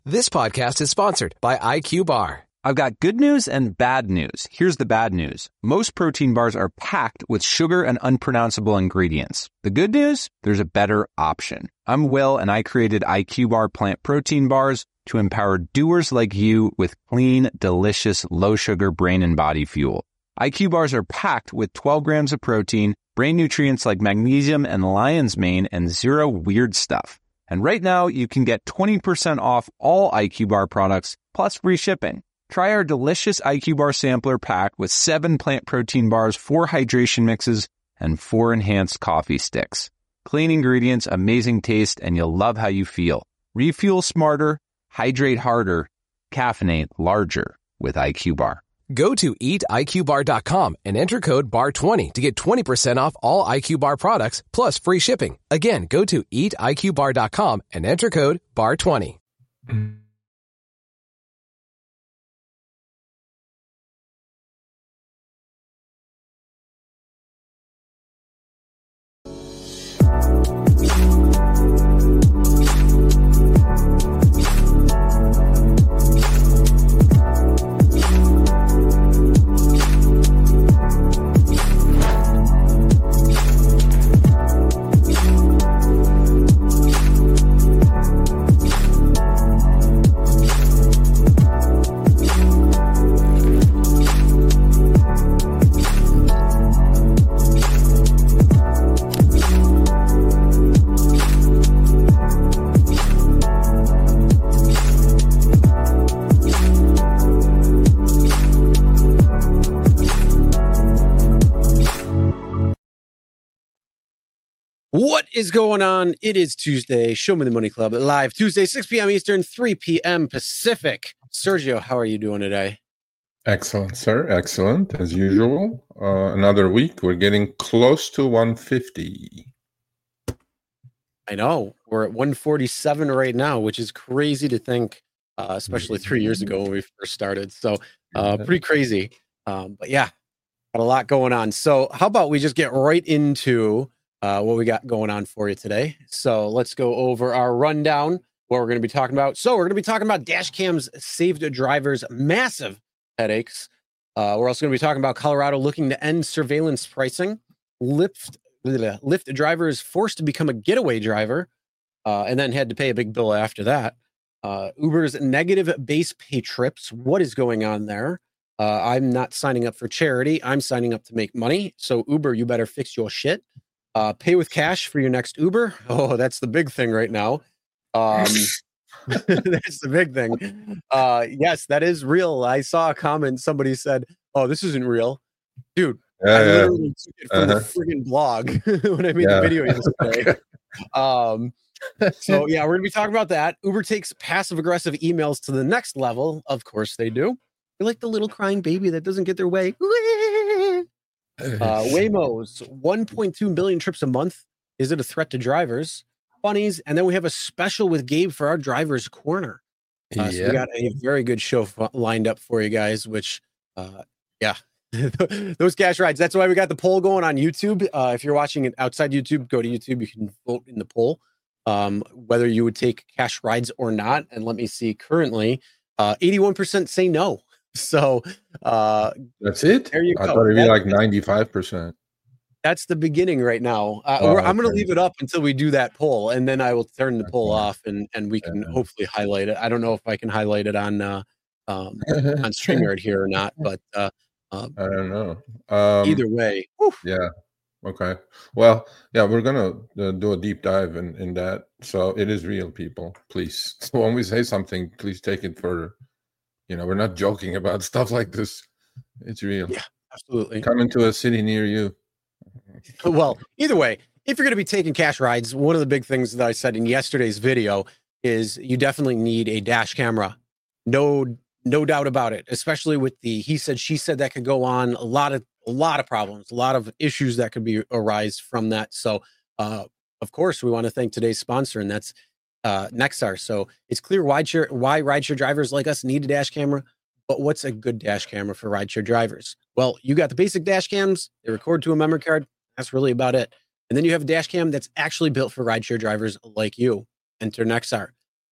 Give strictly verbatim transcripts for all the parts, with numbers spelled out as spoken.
This podcast is sponsored by I Q Bar. I've got good news and bad news. Here's the bad news. Most protein bars are packed with sugar and unpronounceable ingredients. The good news? There's a better option. I'm Will, and I created I Q Bar plant protein bars to empower doers like you with clean, delicious, low-sugar brain and body fuel. I Q Bars are packed with twelve grams of protein, brain nutrients like magnesium and lion's mane, and zero weird stuff. And right now, you can get twenty percent off all I Q Bar products, plus free shipping. Try our delicious I Q Bar sampler pack with seven plant protein bars, four hydration mixes, and four enhanced coffee sticks. Clean ingredients, amazing taste, and you'll love how you feel. Refuel smarter, hydrate harder, caffeinate larger with I Q Bar. Go to eat I Q bar dot com and enter code B A R twenty to get twenty percent off all I Q Bar products plus free shipping. Again, go to eat I Q bar dot com and enter code B A R twenty. What is going on? It is Tuesday. Show Me the Money Club live Tuesday, six p.m. Eastern, three p.m. Pacific. Sergio, how are you doing today? Excellent, sir. Excellent, as usual. Uh, another week. We're getting close to one fifty. I know. We're at one forty-seven right now, which is crazy to think, uh, especially three years ago when we first started. So uh, pretty crazy. Um, but yeah, got a lot going on. So how about we just get right into Uh, what we got going on for you today. So let's go over our rundown, what we're going to be talking about. So we're going to be talking about dash cams saved drivers massive headaches. Uh, we're also going to be talking about Colorado looking to end surveillance pricing. Lyft, Lyft drivers forced to become a getaway driver uh, and then had to pay a big bill after that. Uh, Uber's negative base pay trips. What is going on there? Uh, I'm not signing up for charity. I'm signing up to make money. So Uber, you better fix your shit. Uh, pay with cash for your next Uber. Oh, that's the big thing right now. Um, that's the big thing. Uh, yes, that is real. I saw a comment. Somebody said, "Oh, this isn't real, dude." Yeah, I yeah. literally took it from Uh-huh. the friggin' blog when I made Yeah. the video yesterday. um, so yeah, we're gonna be talking about that. Uber takes passive aggressive emails to the next level. Of course they do. You're like the little crying baby that doesn't get their way. Uh, Waymo's one point two million trips a month. Is it a threat to drivers? Funnies. And then we have a special with Gabe for our driver's corner. Uh, So we got a very good show f- lined up for you guys, which, uh, yeah, those cash rides. That's why we got the poll going on YouTube. Uh, if you're watching it outside YouTube, go to YouTube. You can vote in the poll um, whether you would take cash rides or not. And let me see, currently, uh, eighty-one percent say no. So uh, That's it? there you I go. thought it'd be That- like ninety-five percent. That's the beginning right now. Uh, Oh, we're, I'm going to okay. leave it up until we do that poll, and then I will turn the poll Okay. off, and and we can Yeah. hopefully highlight it. I don't know if I can highlight it on uh, um, on StreamYard here or not, but uh, um, I don't know. Um, either way, whew, Yeah. Okay. Well, yeah, we're gonna uh, do a deep dive in in that. So it is real, people. Please, so when we say something, please take it for, you know, we're not joking about stuff like this. It's real. Yeah. absolutely. Coming to a city near you. Well, either way, if you're going to be taking cash rides, one of the big things that I said in yesterday's video is you definitely need a dash camera. No, no doubt about it, especially with the he said, she said that could go on a lot of a lot of problems, a lot of issues that could be arise from that. So, uh, of course, we want to thank today's sponsor, and that's uh, Nexar. So it's clear why, share, why rideshare drivers like us need a dash camera. But what's a good dash camera for rideshare drivers? Well, you got the basic dash cams. They record to a memory card. That's really about it. And then you have a dash cam that's actually built for rideshare drivers like you. Enter Nexar.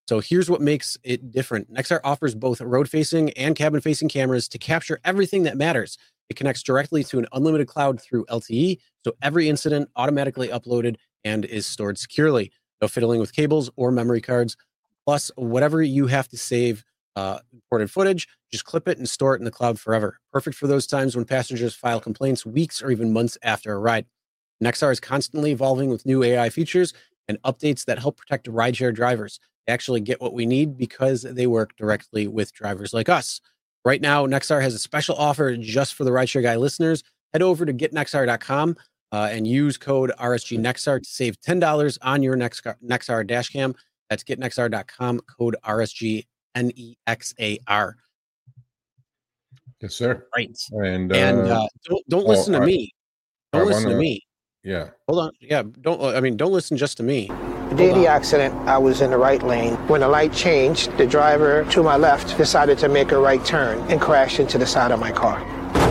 So here's what makes it different. Nexar offers both road-facing and cabin-facing cameras to capture everything that matters. It connects directly to an unlimited cloud through L T E, so every incident automatically uploaded and is stored securely. No fiddling with cables or memory cards. Plus, whatever you have to save uh, imported footage, just clip it and store it in the cloud forever. Perfect for those times when passengers file complaints weeks or even months after a ride. Nexar is constantly evolving with new A I features and updates that help protect rideshare drivers. They actually get what we need because they work directly with drivers like us. Right now, Nexar has a special offer just for the Rideshare Guy listeners. Head over to get nexar dot com uh, and use code R S G Nexar to save ten dollars on your Nexar, Nexar dash cam. That's get nexar dot com, code R S G N E X A R. Yes, sir. Right. And, uh, and uh, don't, don't oh, listen to I, me. Don't I listen wanna, to me. Yeah. Hold on. Yeah. Don't, I mean, don't listen just to me. The day of the accident, I was in the right lane. When the light changed, the driver to my left decided to make a right turn and crashed into the side of my car.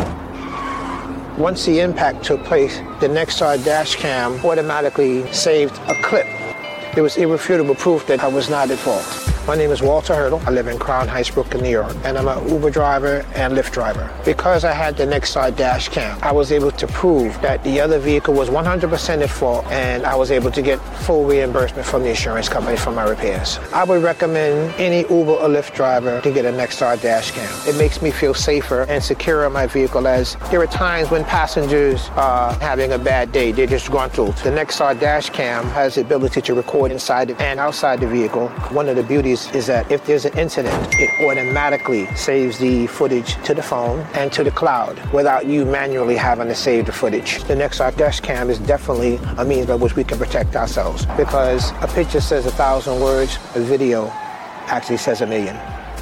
Once the impact took place, the Nexar dash cam automatically saved a clip. There was irrefutable proof that I was not at fault. My name is Walter Hurdle. I live in Crown Heights, Brooklyn, New York, and I'm an Uber driver and Lyft driver. Because I had the Nexar dash cam, I was able to prove that the other vehicle was one hundred percent at fault, and I was able to get full reimbursement from the insurance company for my repairs. I would recommend any Uber or Lyft driver to get a Nexar dash cam. It makes me feel safer and secure in my vehicle, as there are times when passengers are having a bad day, they're disgruntled. The Nexar dash cam has the ability to record inside and outside the vehicle. One of the beauties is that if there's an incident, it automatically saves the footage to the phone and to the cloud without you manually having to save the footage. The Nexar dash cam is definitely a means by which we can protect ourselves, because a picture says a thousand words, a video actually says a million.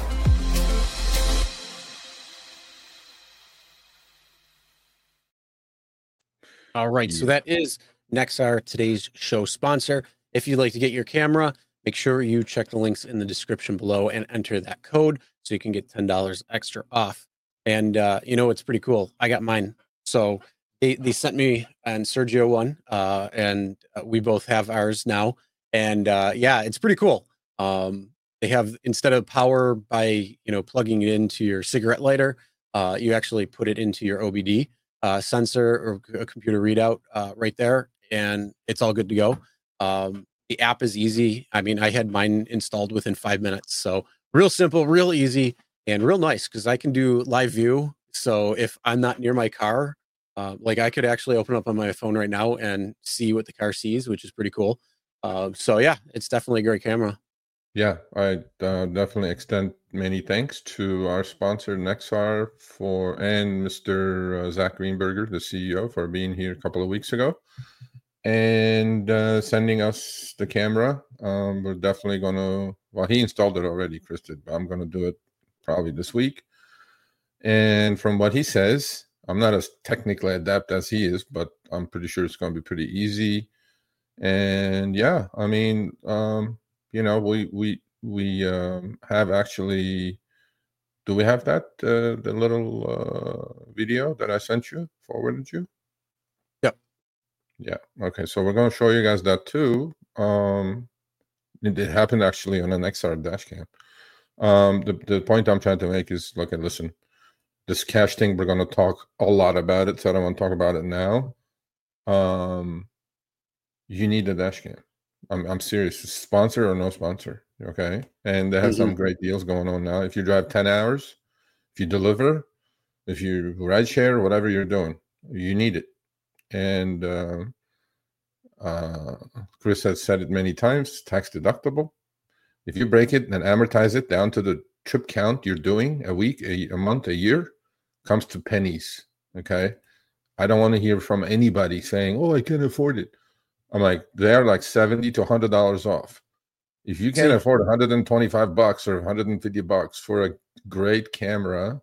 All right, so that is Nexar, today's show sponsor. If you'd like to get your camera, make sure you check the links in the description below and enter that code so you can get ten dollars extra off. And, uh, you know, it's pretty cool. I got mine. So they, they sent me and Sergio one, uh, and we both have ours now. And, uh, yeah, it's pretty cool. Um, they have, instead of power by, you know, plugging it into your cigarette lighter, uh, you actually put it into your O B D uh, sensor or a computer readout uh, right there, and it's all good to go. Um, the app is easy. I mean, I had mine installed within five minutes. So real simple, real easy, and real nice because I can do live view. So if I'm not near my car, uh, like I could actually open up on my phone right now and see what the car sees, which is pretty cool. Uh, so yeah, it's definitely a great camera. Yeah, I uh, definitely extend many thanks to our sponsor Nexar for and Mister Uh, Zach Greenberger, the C E O, for being here a couple of weeks ago and uh, sending us the camera. Um, we're definitely going to, well, he installed it already, Chris did, but I'm going to do it probably this week. And from what he says, I'm not as technically adept as he is, but I'm pretty sure it's going to be pretty easy. And yeah, I mean, um, you know, we we we um, have actually. Do we have that uh, the little uh, video that I sent you, forwarded you? Yep. Yeah. Okay. So we're going to show you guys that too. Um, it, it happened actually on an X R dash cam. Um, the the point I'm trying to make is, look, and listen. This cache thing, we're going to talk a lot about it, so I don't want to talk about it now. Um, you need a dash cam. I'm I'm serious. Sponsor or no sponsor, okay? And they have mm-hmm. some great deals going on now. If you drive ten hours, if you deliver, if you ride share, whatever you're doing, you need it. And uh, uh, Chris has said it many times, tax deductible. If you break it and amortize it down to the trip count you're doing a week, a, a month, a year, comes to pennies, okay? I don't want to hear from anybody saying, oh, I can't afford it. I'm like, they're like seventy to one hundred dollars off. If you can't See, afford one hundred twenty-five bucks or one hundred fifty bucks for a great camera,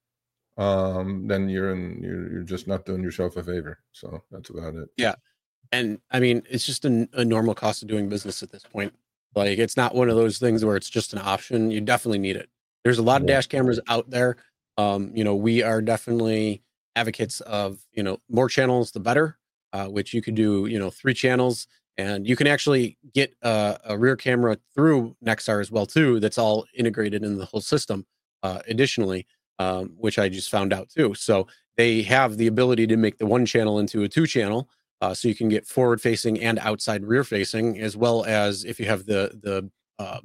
um, then you're in, you're, you're just not doing yourself a favor. So that's about it. Yeah. And I mean, it's just a, a normal cost of doing business at this point. Like, it's not one of those things where it's just an option. You definitely need it. There's a lot of yeah. dash cameras out there. Um, you know, we are definitely advocates of, you know, more channels, the better. Uh, which you could do, you know, three channels And you can actually get a, a rear camera through Nexar as well too. That's all integrated in the whole system. Uh, additionally, um, which I just found out too. So they have the ability to make the one channel into a two channel, uh, so you can get forward facing and outside rear facing, as well as if you have the the uh,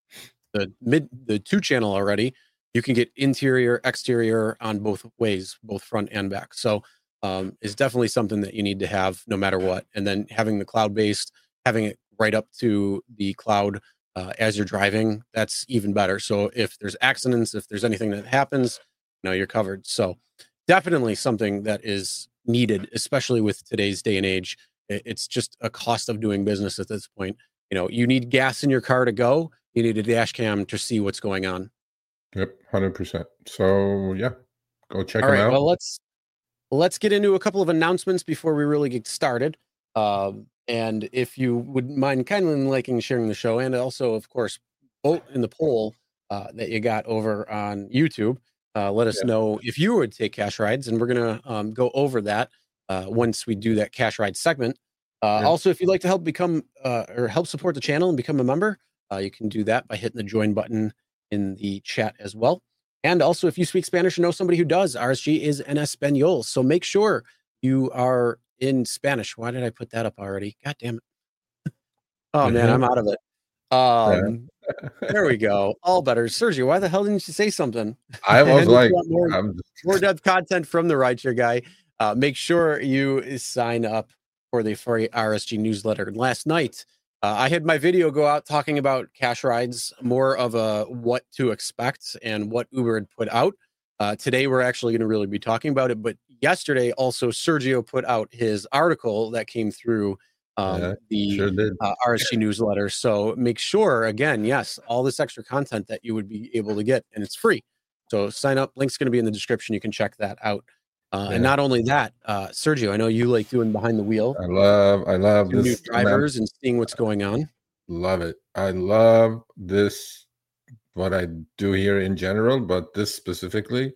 the mid the two channel already, you can get interior, exterior on both ways, both front and back. So um, is definitely something that you need to have no matter what. And then having the cloud-based, having it right up to the cloud uh, as you're driving, that's even better. So if there's accidents, if there's anything that happens, you know, you're covered. So definitely something that is needed, especially with today's day and age. It's just a cost of doing business at this point. You know, you need gas in your car to go. You need a dash cam to see what's going on. Yep, one hundred percent. So yeah, go check All them right, out. well, let's let's get into a couple of announcements before we really get started. Um, and if you would mind kindly liking, sharing the show, and also, of course, vote in the poll uh, that you got over on YouTube. Uh, let us Yeah. know if you would take cash rides, and we're gonna um, go over that uh, once we do that cash ride segment. Uh, Yeah. Also, if you'd like to help become uh, or help support the channel and become a member, uh, you can do that by hitting the join button in the chat as well. And also, if you speak Spanish or know somebody who does, R S G is en español. So make sure you are in Spanish. Why did I put that up already? God damn it. Oh, man, I'm out of it. Um, there we go. All better. Sergio, why the hell didn't you say something? I was And if like, you want more, I'm just, more depth content from the Rideshare Guy, uh, make sure you sign up for the free R S G newsletter. Last night, uh, I had my video go out talking about cash rides, more of a what to expect and what Uber had put out. Uh, today, we're actually going to really be talking about it. But yesterday, also, Sergio put out his article that came through um, Yeah, the sure did. uh, R S G newsletter. So make sure, again, yes, all this extra content that you would be able to get, and it's free. So sign up. Link's going to be in the description. You can check that out. Uh, Yeah. And not only that, uh, Sergio, I know you like doing behind the wheel, I love, I love to new this. drivers and seeing what's going on. Love it. I love this, what I do here in general, but this specifically,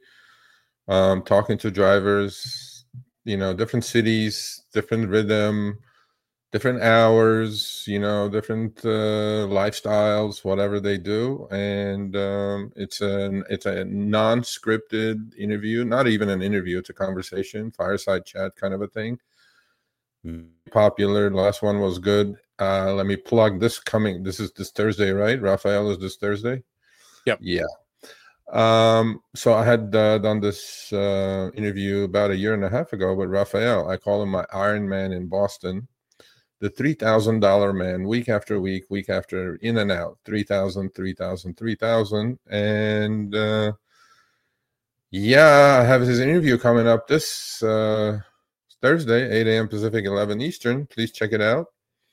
um, talking to drivers, you know, different cities, different rhythm, different hours, you know, different uh, lifestyles, whatever they do. And um, it's an it's a non-scripted interview, not even an interview, it's a conversation, fireside chat kind of a thing. Popular. The last one was good. Uh, let me plug this coming. This is this Thursday, right? Raphael, is this Thursday? Yep. Yeah. Um, so I had uh, done this uh, interview about a year and a half ago with Raphael. I call him my Iron Man in Boston. The three thousand dollars man, week after week, week after, in and out, three thousand, three thousand, three thousand. And uh, yeah, I have his interview coming up this uh, Thursday, eight a.m. Pacific, eleven Eastern. Please check it out.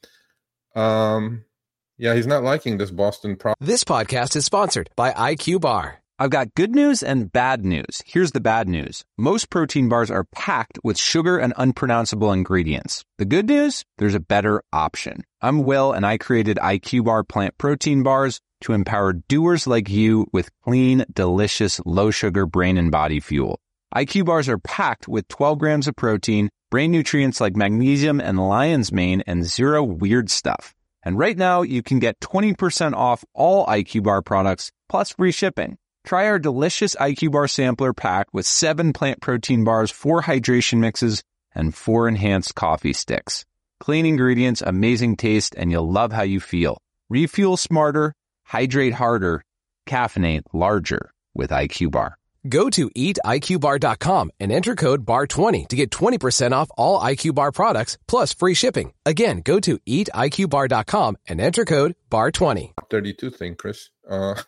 Um, yeah, he's not liking this Boston problem. This podcast is sponsored by I Q Bar. I've got good news and bad news. Here's the bad news. Most protein bars are packed with sugar and unpronounceable ingredients. The good news? There's a better option. I'm Will, and I created I Q Bar plant protein bars to empower doers like you with clean, delicious, low-sugar brain and body fuel. I Q Bars are packed with twelve grams of protein, brain nutrients like magnesium and lion's mane, and zero weird stuff. And right now, you can get twenty percent off all I Q Bar products, plus free shipping. Try our delicious I Q Bar sampler pack with seven plant protein bars, four hydration mixes, and four enhanced coffee sticks. Clean ingredients, amazing taste, and you'll love how you feel. Refuel smarter, hydrate harder, caffeinate larger with I Q Bar. Go to eat I Q bar dot com and enter code B A R twenty to get twenty percent off all I Q Bar products plus free shipping. Again, go to eat I Q bar dot com and enter code B A R twenty. thirty-two thing, Chris. Uh,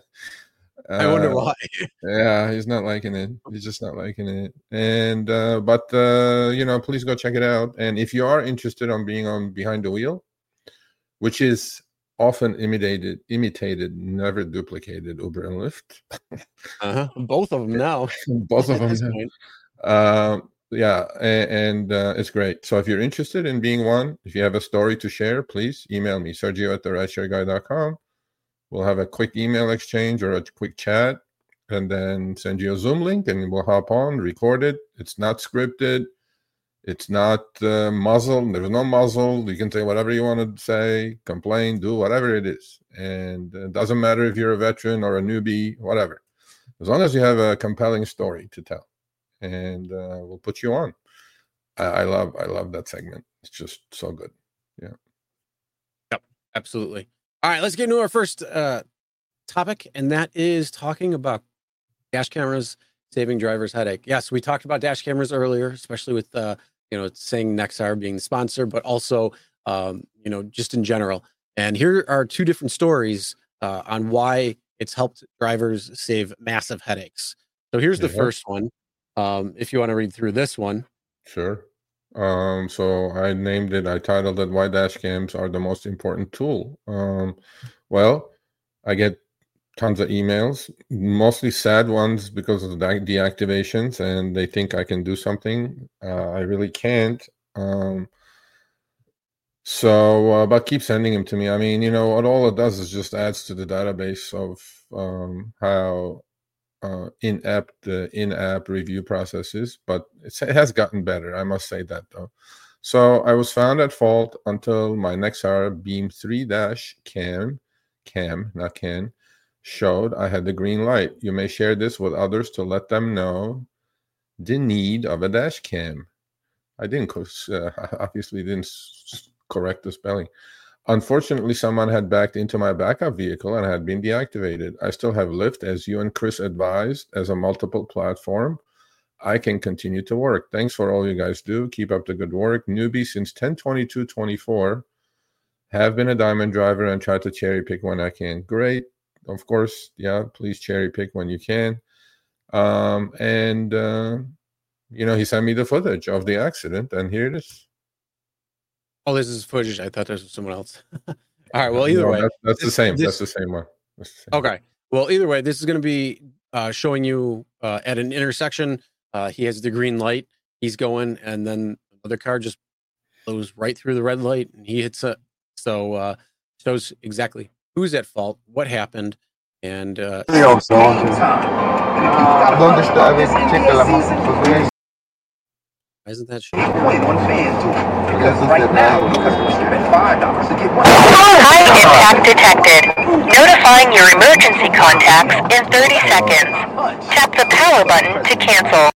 I wonder uh, why. Yeah, he's not liking it. He's just not liking it. And uh, but uh, you know, please go check it out. And if you are interested on being on behind the wheel, which is often imitated, imitated, never duplicated Uber and Lyft. Uh-huh. Both of them now. Both of at this them. point. Uh, yeah, and, and uh, it's great. So if you're interested in being one, if you have a story to share, please email me, Sergio at the rideshare guy dot com. We'll have a quick email exchange or a quick chat, and then send you a Zoom link, and we'll hop on, record it. It's not scripted. It's not uh, muzzle. There's no muzzle. You can say whatever you want to say, complain, do whatever it is. And it doesn't matter if you're a veteran or a newbie, whatever. As long as you have a compelling story to tell. And uh, we'll put you on. I, I love I love that segment. It's just so good. Yeah. Yep, absolutely. All right, let's get into our first uh, topic, and that is talking about dash cameras saving drivers headache. Yes, we talked about dash cameras earlier, especially with uh, you know, saying Nexar being the sponsor, but also um, you know, just in general. And here are two different stories uh, on why it's helped drivers save massive headaches. So here's the Yeah. first one. Um, if you want to read through this one. Sure. Um, so I named it, I titled it, Why Dash Cams Are the Most Important Tool. Um, well, I get tons of emails, mostly sad ones because of the deactivations, and they think I can do something. Uh, I really can't. Um, so, uh, but keep sending them to me. I mean, you know, what all it does is just adds to the database of um, how uh, in-app the in-app review process is, but it's, it has gotten better. I must say that though. So I was found at fault until my Nexar Beam three dash cam, cam, not can, showed I had the green light. You may share this with others to let them know the need of a dash cam. I didn't, uh, obviously didn't correct the spelling. Unfortunately, someone had backed into my backup vehicle and had been deactivated. I still have Lyft, as you and Chris advised, as a multiple platform. I can continue to work. Thanks for all you guys do. Keep up the good work. Newbie since ten twenty-two twenty-four. Have been a diamond driver and try to cherry pick when I can. Great. Of course, yeah, please cherry pick when you can. Um, and, uh, you know, he sent me the footage of the accident, and here it is. Oh, this is footage. I thought this was someone else. All right. Well, either no, way, that's, that's this, the same. This, that's the same one. That's the same okay. one. Well, either way, this is going to be uh, showing you uh, at an intersection. Uh, he has the green light. He's going, and then another car just blows right through the red light, and he hits it. So uh, shows exactly who's at fault, what happened, and uh, isn't that shit? Right now, customers spend five dollars to get one. High impact detected. Notifying your emergency contacts in thirty seconds. Tap the power button to cancel.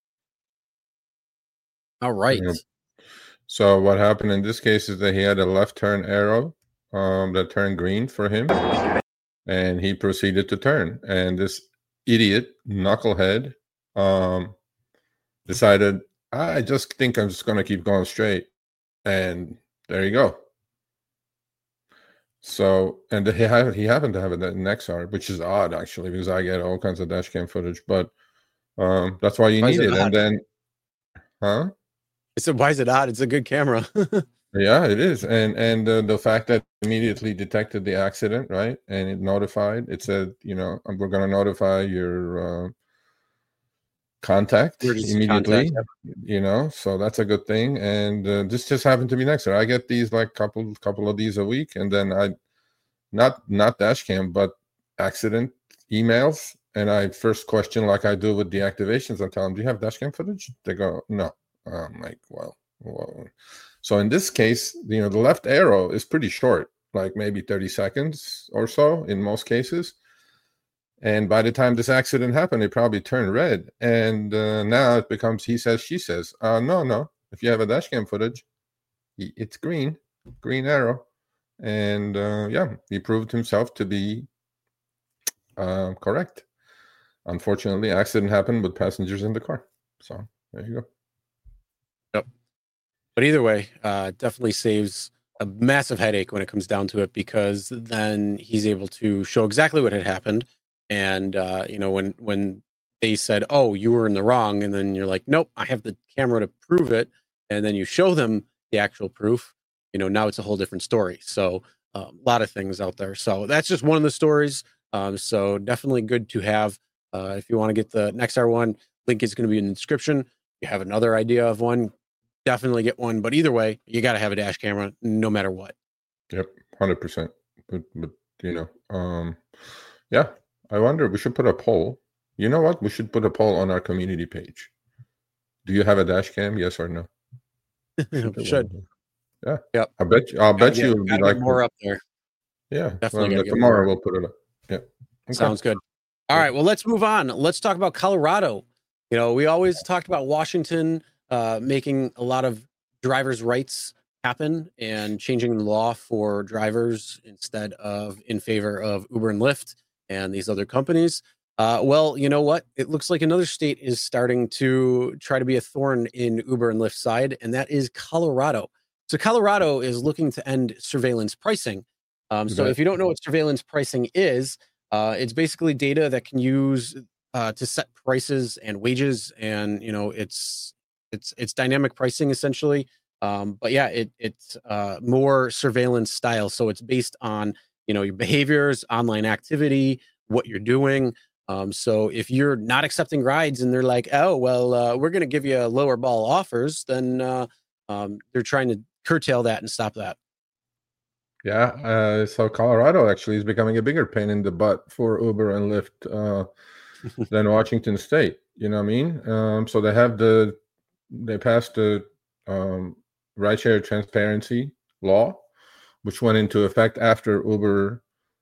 All right. Yeah. So what happened in this case is that he had a left turn arrow um, that turned green for him, and he proceeded to turn. And this idiot knucklehead um, decided, I just think I'm just going to keep going straight. And there you go. So, and he, ha- he happened to have a Nexar, which is odd, actually, because I get all kinds of dash cam footage. But um, that's why you Why need is it it. odd? And then, huh? I said, why is it odd? It's a good camera. Yeah, it is. And and uh, the fact that it immediately detected the accident, right? And it notified, it said, you know, we're going to notify your uh, contact Emergency immediately, contact, you know, so that's a good thing. And uh, this just happened to be next. I get these like couple couple of these a week, and then I not not dash cam, but accident emails. And I first question, like I do with deactivations, I tell them, do you have dash cam footage? They go, no. I'm like, well, well. So in this case, you know, the left arrow is pretty short, like maybe thirty seconds or so in most cases. And by the time this accident happened, it probably turned red. And uh, now it becomes he says, she says. Uh, no, no. If you have a dash cam footage, it's green, green arrow. And uh, yeah, he proved himself to be uh, correct. Unfortunately, accident happened with passengers in the car. So there you go. Yep. But either way, uh, definitely saves a massive headache when it comes down to it, because then he's able to show exactly what had happened. And, uh, you know, when, when they said, oh, you were in the wrong, and then you're like, nope, I have the camera to prove it. And then you show them the actual proof, you know, now it's a whole different story. So uh, a lot of things out there. So that's just one of the stories. Um, so definitely good to have. Uh, if you want to get the Nexar one, link is going to be in the description. If you have another idea of one, definitely get one. But either way, you got to have a dash camera no matter what. Yep, one hundred percent. But, but you know, um, yeah, I wonder, we should put a poll. You know what? We should put a poll on our community page. Do you have a dash cam? Yes or no? Should. Yeah. Yep. I bet you. I'll bet Gotta you get, it'll be gotta like get more up there. Yeah, Definitely well, gotta get tomorrow more. we'll put it up. Yeah. Okay. Sounds good. All right. Well, let's move on. Let's talk about Colorado. You know, we always talked about Washington uh, making a lot of drivers' rights happen and changing the law for drivers instead of in favor of Uber and Lyft and these other companies. Uh, well, you know what? It looks like another state is starting to try to be a thorn in Uber and Lyft's side, and that is Colorado. So Colorado is looking to end surveillance pricing. Um, so if you don't know what surveillance pricing is, uh, it's basically data that can use uh, to set prices and wages, and you know, it's it's it's dynamic pricing essentially. Um, but yeah, it, it's uh, more surveillance style. So it's based on, you know, your behaviors, online activity, what you're doing. Um, so if you're not accepting rides and they're like, oh, well, uh, we're going to give you lower ball offers, then uh, um, they're trying to curtail that and stop that. Yeah. Uh, so Colorado actually is becoming a bigger pain in the butt for Uber and Lyft uh, than Washington State. You know what I mean? Um, so they have the, they passed the um, rideshare transparency law, which went into effect after Uber,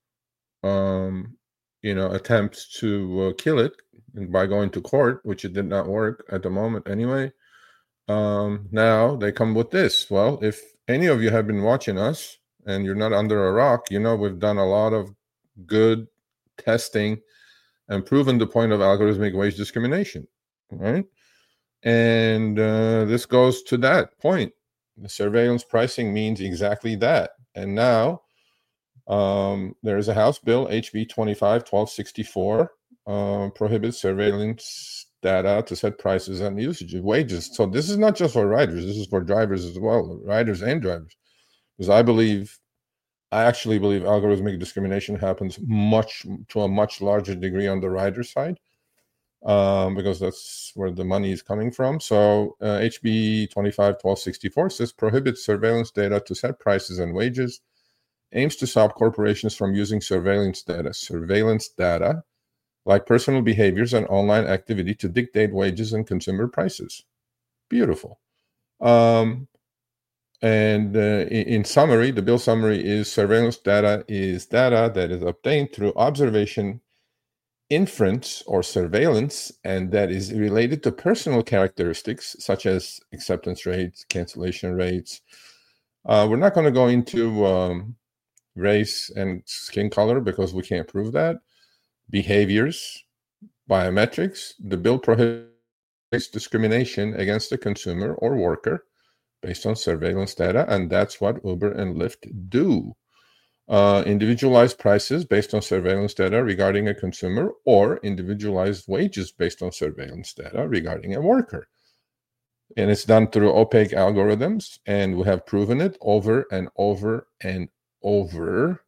um, you know, attempts to uh, kill it by going to court, which it did not work at the moment anyway. Um, now they come with this. Well, if any of you have been watching us and you're not under a rock, you know we've done a lot of good testing and proven the point of algorithmic wage discrimination, right? And uh, this goes to that point. The surveillance pricing means exactly that. And now um, there is a House bill, H B twenty-five twelve sixty-four, uh, prohibits surveillance data to set prices and usage of wages. So this is not just for riders. This is for drivers as well, riders and drivers. Because I believe, I actually believe algorithmic discrimination happens much to a much larger degree on the rider side. Um, because that's where the money is coming from. So uh, H B twenty-five twelve sixty-four says prohibits surveillance data to set prices and wages, aims to stop corporations from using surveillance data, surveillance data, like personal behaviors and online activity to dictate wages and consumer prices. Beautiful. Um, and uh, in, in summary, the bill summary is surveillance data is data that is obtained through observation, inference, or surveillance, and that is related to personal characteristics such as acceptance rates, cancellation rates. Uh, we're not going to go into um, race and skin color because we can't prove that. Behaviors, biometrics. The bill prohibits discrimination against the consumer or worker based on surveillance data, and that's what Uber and Lyft do. Uh, individualized prices based on surveillance data regarding a consumer, or individualized wages based on surveillance data regarding a worker. And it's done through opaque algorithms, and we have proven it over and over and over.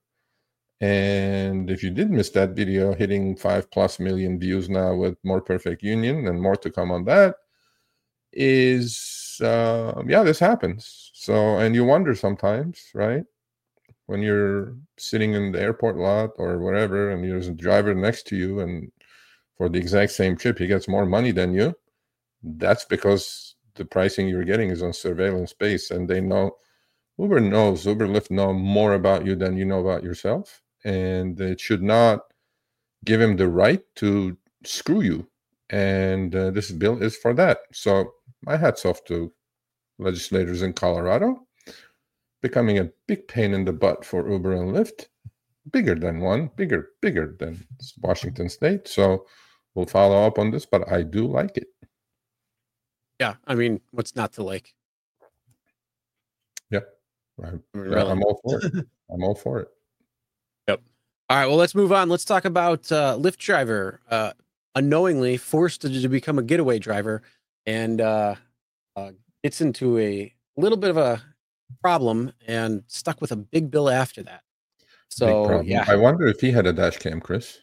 And if you did miss that video, hitting five plus million views now with More Perfect Union, and more to come on that, is, uh, yeah, this happens. So, and you wonder sometimes, right? When you're sitting in the airport lot or whatever, and there's a driver next to you, and for the exact same trip, he gets more money than you. That's because the pricing you're getting is on surveillance base, and they know, Uber knows, Uber Lyft know more about you than you know about yourself, and it should not give him the right to screw you. And uh, this bill is for that. So my hat's off to legislators in Colorado, becoming a big pain in the butt for Uber and Lyft, bigger than one, bigger, bigger than Washington State. So we'll follow up on this, but I do like it. Yeah, I mean, what's not to like? Yeah, I, I mean, yeah really. I'm all for it. I'm all for it. Yep. All right, well, let's move on. Let's talk about uh, Lyft driver uh, unknowingly forced to, to become a getaway driver, and uh, uh, gets into a little bit of a problem and stuck with a big bill after that. So yeah, I wonder if he had a dash cam, Chris.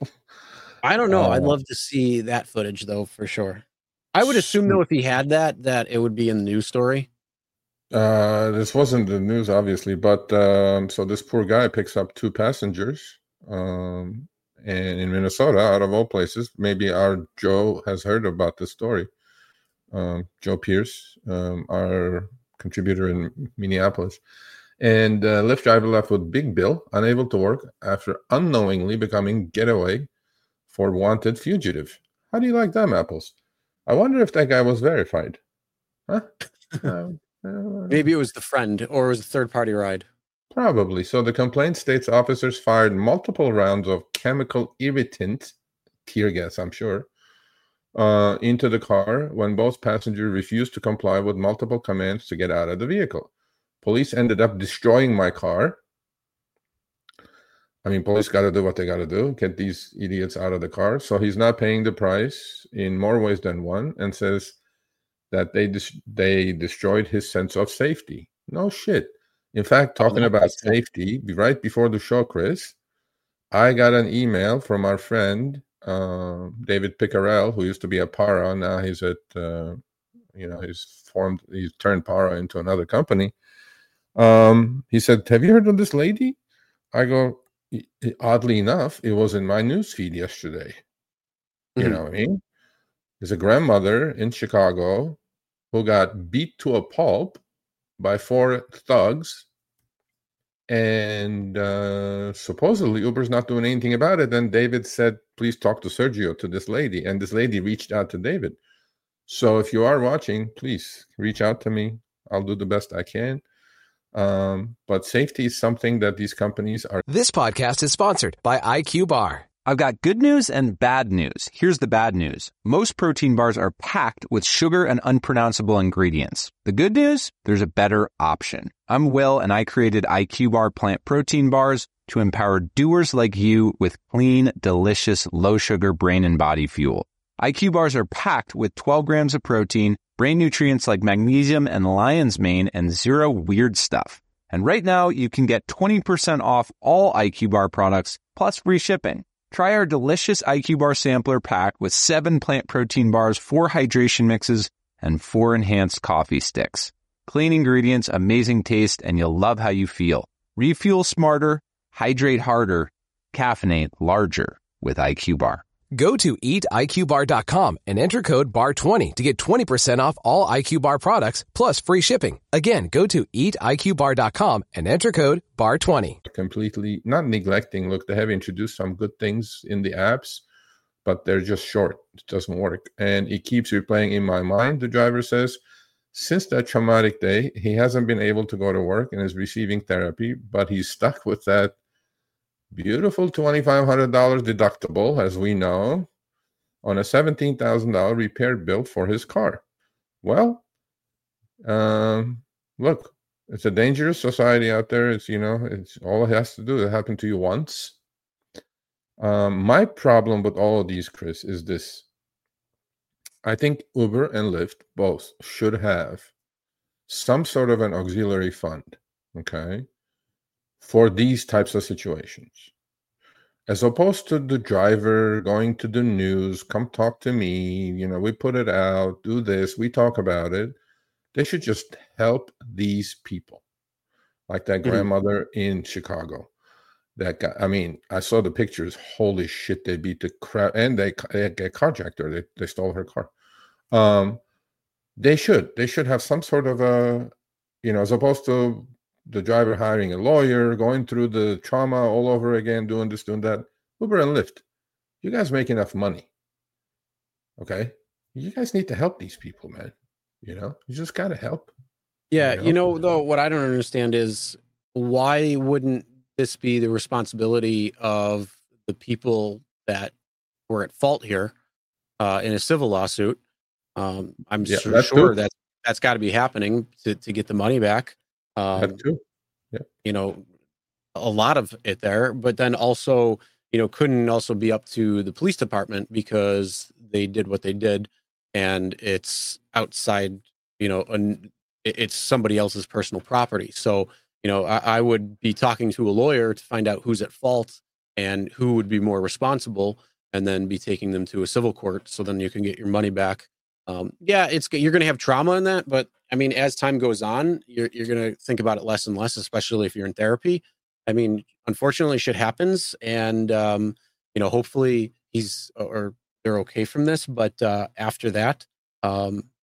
I don't know. Uh, I'd love to see that footage though, for sure. I would assume though, if he had that, that it would be in the news story. Uh, this wasn't the news, obviously, but um, so this poor guy picks up two passengers, um, and in Minnesota, out of all places. Maybe our Joe has heard about this story. Um, Joe Pierce, um, our contributor in Minneapolis. And uh, Lyft driver left with big bill, unable to work after unknowingly becoming getaway for wanted fugitive. How do you like them apples? I wonder if that guy was verified. Huh? uh, uh, Maybe it was the friend or it was a third-party ride. Probably. So the complaint states officers fired multiple rounds of chemical irritant, tear gas, I'm sure, uh, into the car when both passengers refused to comply with multiple commands to get out of the vehicle. Police ended up destroying my car. I mean, police got to do what they got to do, get these idiots out of the car. So he's not paying the price in more ways than one, and says that they dis- they destroyed his sense of safety. No shit. In fact, talking oh, about safety, right before the show, Chris, I got an email from our friend, uh, David Piccarell, who used to be a Para. Now he's at, uh, you know, he's formed, he's turned Para into another company. Um, he said, have you heard of this lady? I go, oddly enough, it was in my newsfeed yesterday. Mm-hmm. You know what I mean? There's a grandmother in Chicago who got beat to a pulp by four thugs, and uh, supposedly Uber's not doing anything about it. And David said, please talk to Sergio, to this lady. And this lady reached out to David. So if you are watching, please reach out to me. I'll do the best I can. Um, but safety is something that these companies are. This podcast is sponsored by I Q Bar. I've got good news and bad news. Here's the bad news. Most protein bars are packed with sugar and unpronounceable ingredients. The good news? There's a better option. I'm Will, and I created I Q Bar plant protein bars to empower doers like you with clean, delicious, low-sugar brain and body fuel. I Q Bars are packed with twelve grams of protein, brain nutrients like magnesium and lion's mane, and zero weird stuff. And right now, you can get twenty percent off all I Q Bar products, plus free shipping. Try our delicious I Q Bar sampler pack with seven plant protein bars, four hydration mixes, and four enhanced coffee sticks. Clean ingredients, amazing taste, and you'll love how you feel. Refuel smarter, hydrate harder, caffeinate larger with I Q Bar. Go to eat I Q bar dot com and enter code B A R twenty to get twenty percent off all I Q Bar products, plus free shipping. Again, go to eat I Q bar dot com and enter code B A R twenty. Completely not neglecting. Look, they have introduced some good things in the apps, but they're just short. It doesn't work. And it keeps replaying in my mind, the driver says. Since that traumatic day, he hasn't been able to go to work and is receiving therapy, but he's stuck with that beautiful twenty-five hundred dollars deductible, as we know, on a seventeen thousand dollars repair bill for his car. Well, um, look, it's a dangerous society out there. It's, you know, it's all it has to do. It happened to you once. Um, my problem with all of these, Chris, is this. I think Uber and Lyft both should have some sort of an auxiliary fund, okay, for these types of situations. As opposed to the driver going to the news, come talk to me, you know, we put it out, do this, we talk about it. They should just help these people. Like that mm-hmm. grandmother in Chicago. That guy, I mean, I saw the pictures. Holy shit, they beat the crap, and they, they, they carjacked her. They, they stole her car. Um, they should. They should have some sort of a, you know, as opposed to the driver hiring a lawyer, going through the trauma all over again, doing this, doing that. Uber and Lyft, you guys make enough money. Okay? You guys need to help these people, man. You know, you just got to help. Yeah, you know? you know, though, what I don't understand is why wouldn't this be the responsibility of the people that were at fault here uh, in a civil lawsuit? Um, I'm yeah, sure, that's sure that that's got to be happening to, to get the money back. Um, that too. Yeah. You know, a lot of it there, but then also, you know, couldn't also be up to the police department because they did what they did, and it's outside, you know, an, it's somebody else's personal property. So, you know, I, I would be talking to a lawyer to find out who's at fault and who would be more responsible, and then be taking them to a civil court. So then you can get your money back. Um, yeah, it's you're going to have trauma in that, but I mean, as time goes on, you're you're going to think about it less and less, especially if you're in therapy. I mean, unfortunately, shit happens, and um, you know, hopefully he's or they're okay from this. But uh, after that, um,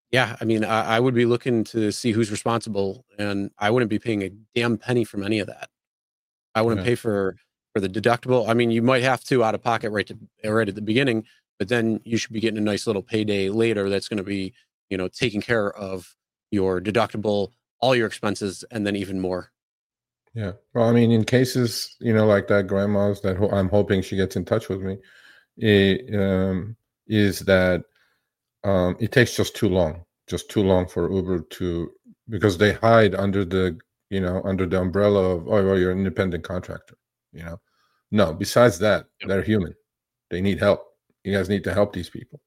yeah, I mean, I, I would be looking to see who's responsible, and I wouldn't be paying a damn penny from any of that. I wouldn't Yeah. pay for for the deductible. I mean, you might have to out of pocket right to right at the beginning, but then you should be getting a nice little payday later. That's going to be, you know, taking care of your deductible, all your expenses, and then even more. Yeah. Well, I mean, in cases, you know, like that grandma's that ho- I'm hoping she gets in touch with me, it, um, is that um, it takes just too long, just too long for Uber to, because they hide under the, you know, under the umbrella of, oh, well, you're an independent contractor, you know. No, besides that, Yep. they're human. They need help. You guys need to help these people.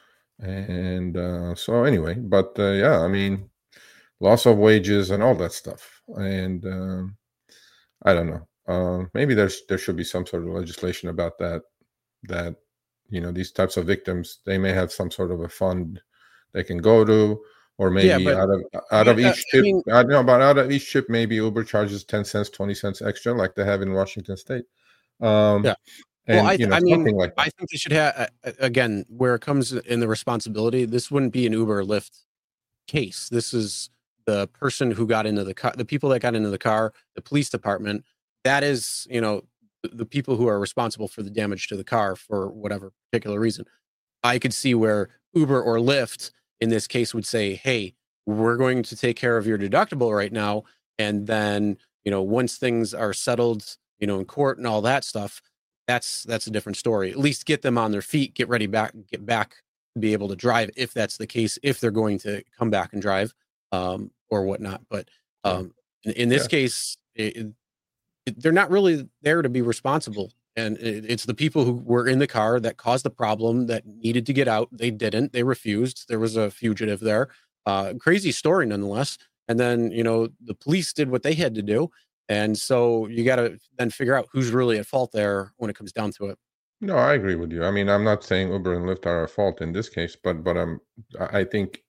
And uh, so anyway, but uh, yeah, I mean, loss of wages and all that stuff. And um, I don't know. Uh, maybe there's there should be some sort of legislation about that. That you know these types of victims, they may have some sort of a fund they can go to, or maybe Yeah, but out of out of yeah, uh, each I chip. mean, I don't know, but out of each chip, maybe Uber charges ten cents, twenty cents extra, like they have in Washington State. Um, yeah. Well, and I you th- know I mean, something like I that. think they should have uh, again where it comes in the responsibility. This wouldn't be an Uber or Lyft case. This is the person who got into the car, the people that got into the car, the police department. That is, you know, the, the people who are responsible for the damage to the car for whatever particular reason. I could see where Uber or Lyft in this case would say, "Hey, we're going to take care of your deductible right now, and then you know once things are settled, you know, in court and all that stuff, that's that's a different story. At least get them on their feet, get ready back, get back, be able to drive if that's the case, if they're going to come back and drive, um, or whatnot. But Yeah. um, in, in this Yeah. case, it, it- they're not really there to be responsible. And it, it's the people who were in the car that caused the problem that needed to get out. They didn't. They refused. There was a fugitive there. Uh, crazy story, nonetheless. And then you know the police did what they had to do, and so you got to then figure out who's really at fault there when it comes down to it. No, I agree with you. I mean, I'm not saying Uber and Lyft are at fault in this case, but but um, I I think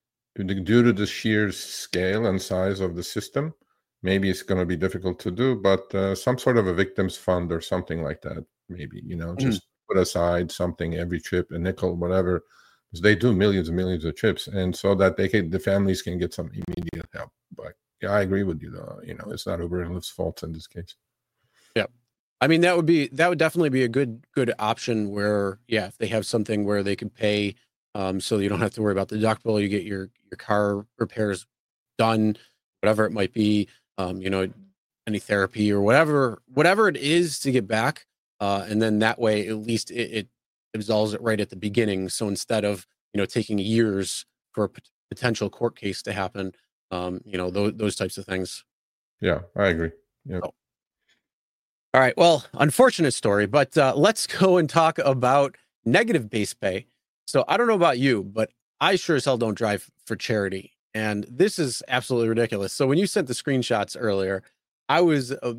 due to the sheer scale and size of the system, maybe it's going to be difficult to do. But uh, some sort of a victims fund or something like that, maybe you know, Mhm. just put aside something every trip, a nickel, whatever, because they do millions and millions of trips, and so that they can, the families can get some immediate help. But yeah, I agree with you. Though, you know, it's not Uber and Lyft's fault in this case. Yeah. I mean, that would be that would definitely be a good good option where, yeah, if they have something where they could pay, um, so you don't have to worry about the deductible, you get your your car repairs done, whatever it might be, um, you know, any therapy or whatever, whatever it is to get back, uh, and then that way at least it, it absolves it right at the beginning. So instead of you know taking years for a pot- potential court case to happen, um, you know, those those types of things. Yeah, I agree. Yeah. Oh. All right. Well, unfortunate story, but uh, let's go and talk about negative base pay. So I don't know about you, but I sure as hell don't drive for charity. And this is absolutely ridiculous. So when you sent the screenshots earlier, I was, uh,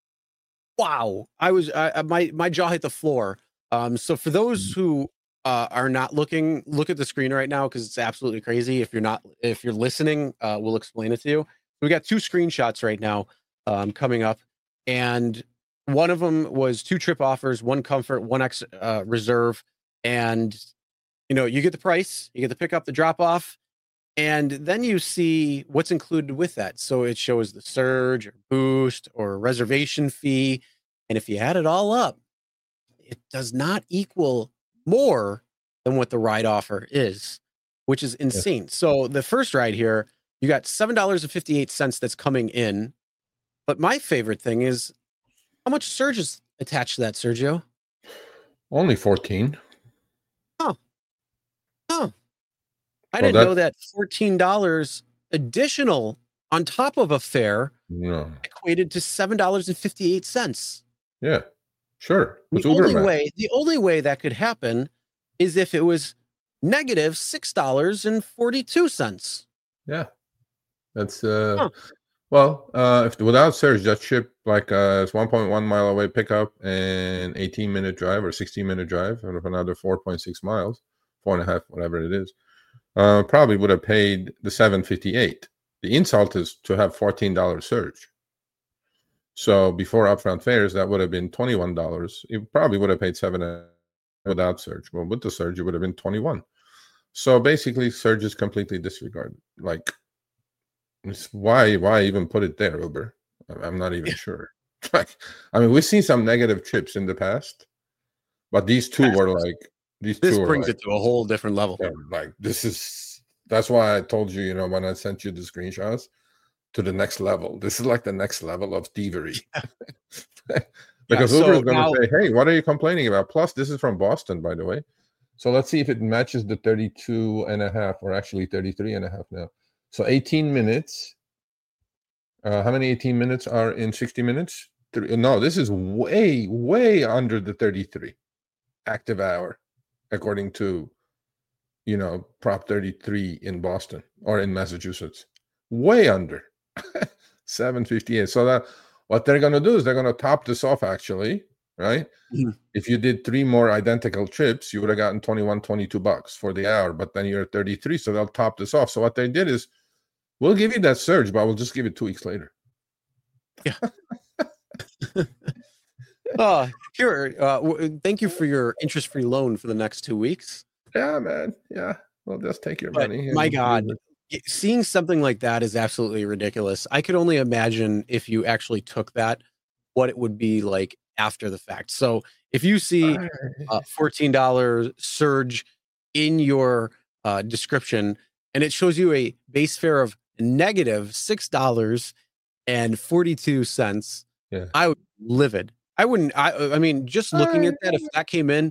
wow, I was, I, I- my, my jaw hit the floor. Um, so for those who uh, are not looking, look at the screen right now because it's absolutely crazy. If you're not, if you're listening, uh, we'll explain it to you. We got two screenshots right now um, coming up. And one of them was two trip offers, one comfort, one X uh, reserve. And, you know, you get the price, you get the pick up, the drop off, and then you see what's included with that. So it shows the surge or boost or reservation fee. And if you add it all up, it does not equal more than what the ride offer is, which is insane. So the first ride here, you got seven dollars and fifty-eight cents that's coming in. But my favorite thing is how much surge is attached to that, Sergio? Only fourteen. Oh, oh. I Well, didn't know that- that fourteen dollars additional on top of a fare No. equated to seven dollars and fifty-eight cents. Yeah. Sure. The It's Uber only man. way, the only way that could happen is if it was negative six dollars and forty-two cents. Yeah. That's uh Huh. well, uh if without surge, that ship like uh it's one point one mile away pickup and eighteen minute drive or sixteen minute drive and another four point six miles, four and a half, whatever it is. Uh probably would have paid the seven fifty-eight. The insult is to have fourteen dollars surge. So before upfront fares, that would have been twenty-one dollars. You probably would have paid seven uh, without surge. Well, with the surge, it would have been twenty-one. So basically, surge is completely disregarded. Like, it's why why even put it there, Uber? I'm not even yeah. sure. Like, I mean, we've seen some negative trips in the past, but these two were like these this two brings like, it to a whole different level. Like, this is that's why I told you, you know, when I sent you the screenshots, to the next level. This is like the next level of thievery. Because yeah, so Uber is going to say, hey, what are you complaining about? Plus, this is from Boston, by the way. So let's see if it matches the thirty-two and a half, or actually thirty-three and a half now. So eighteen minutes. Uh, how many eighteen minutes are in sixty minutes? Three, no, this is way, way under the thirty-three active hour, according to, you know, Prop thirty-three in Boston or in Massachusetts. Way under. seven fifty-eight. So that what they're going to do is they're going to top this off, actually, right? Mm-hmm. If you did three more identical trips, you would have gotten twenty-one, twenty-two bucks for the hour, but then you're at thirty-three, so they'll top this off. So what they did is, we'll give you that surge, but we'll just give it two weeks later. Yeah. uh, here, uh, w- thank you for your interest-free loan for the next two weeks. Yeah, man. Yeah. Well, just take your but money. My God. Seeing something like that is absolutely ridiculous. I could only imagine if you actually took that, what it would be like after the fact. So if you see a fourteen dollars surge in your uh, description and it shows you a base fare of negative six dollars and forty-two cents, yeah. I would be livid. I wouldn't. I, I mean, just looking at that, if that came in,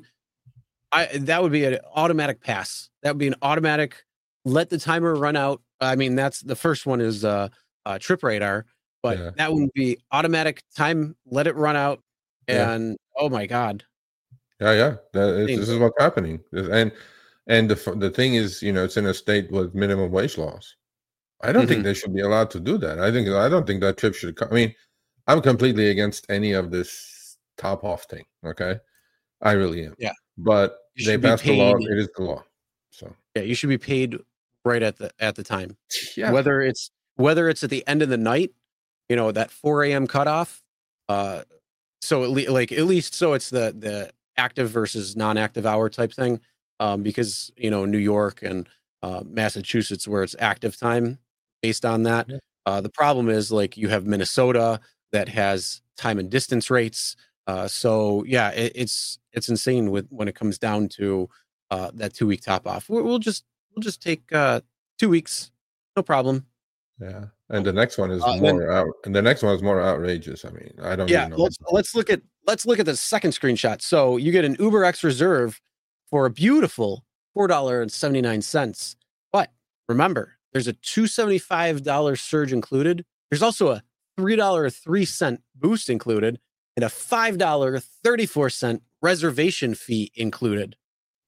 I that would be an automatic pass. That would be an automatic. Let the timer run out. I mean, that's the first one is uh, uh Trip Radar, but yeah. that wouldn't be automatic time. Let it run out, and yeah. oh my God. Yeah, yeah. That is, this is what's happening, and and the the thing is, you know, it's in a state with minimum wage laws. I don't mm-hmm. think they should be allowed to do that. I think I don't think that trip should come. I mean, I'm completely against any of this top off thing. Okay, I really am. Yeah, but they passed the law. It is the law. So yeah, you should be paid right at the at the time. Yeah. Whether it's whether it's at the end of the night, you know, that four a.m. cutoff. Uh, so at le- like at least so it's the the active versus non-active hour type thing. Um, because you know New York and uh, Massachusetts where it's active time based on that. Yeah. Uh, the problem is like you have Minnesota that has time and distance rates. Uh, so yeah, it, it's it's insane with when it comes down to uh, that two week top off. We'll, we'll just we'll just take uh, two weeks, no problem. Yeah, and the next one is uh, more then, out. And the next one is more outrageous. I mean, I don't. Yeah, even know let's let's look at let's look at the second screenshot. So you get an UberX Reserve for a beautiful four dollars and seventy-nine cents. But remember, there's a two hundred seventy-five dollars surge included. There's also a three dollars and three cents boost included and a five dollars and thirty-four cents reservation fee included.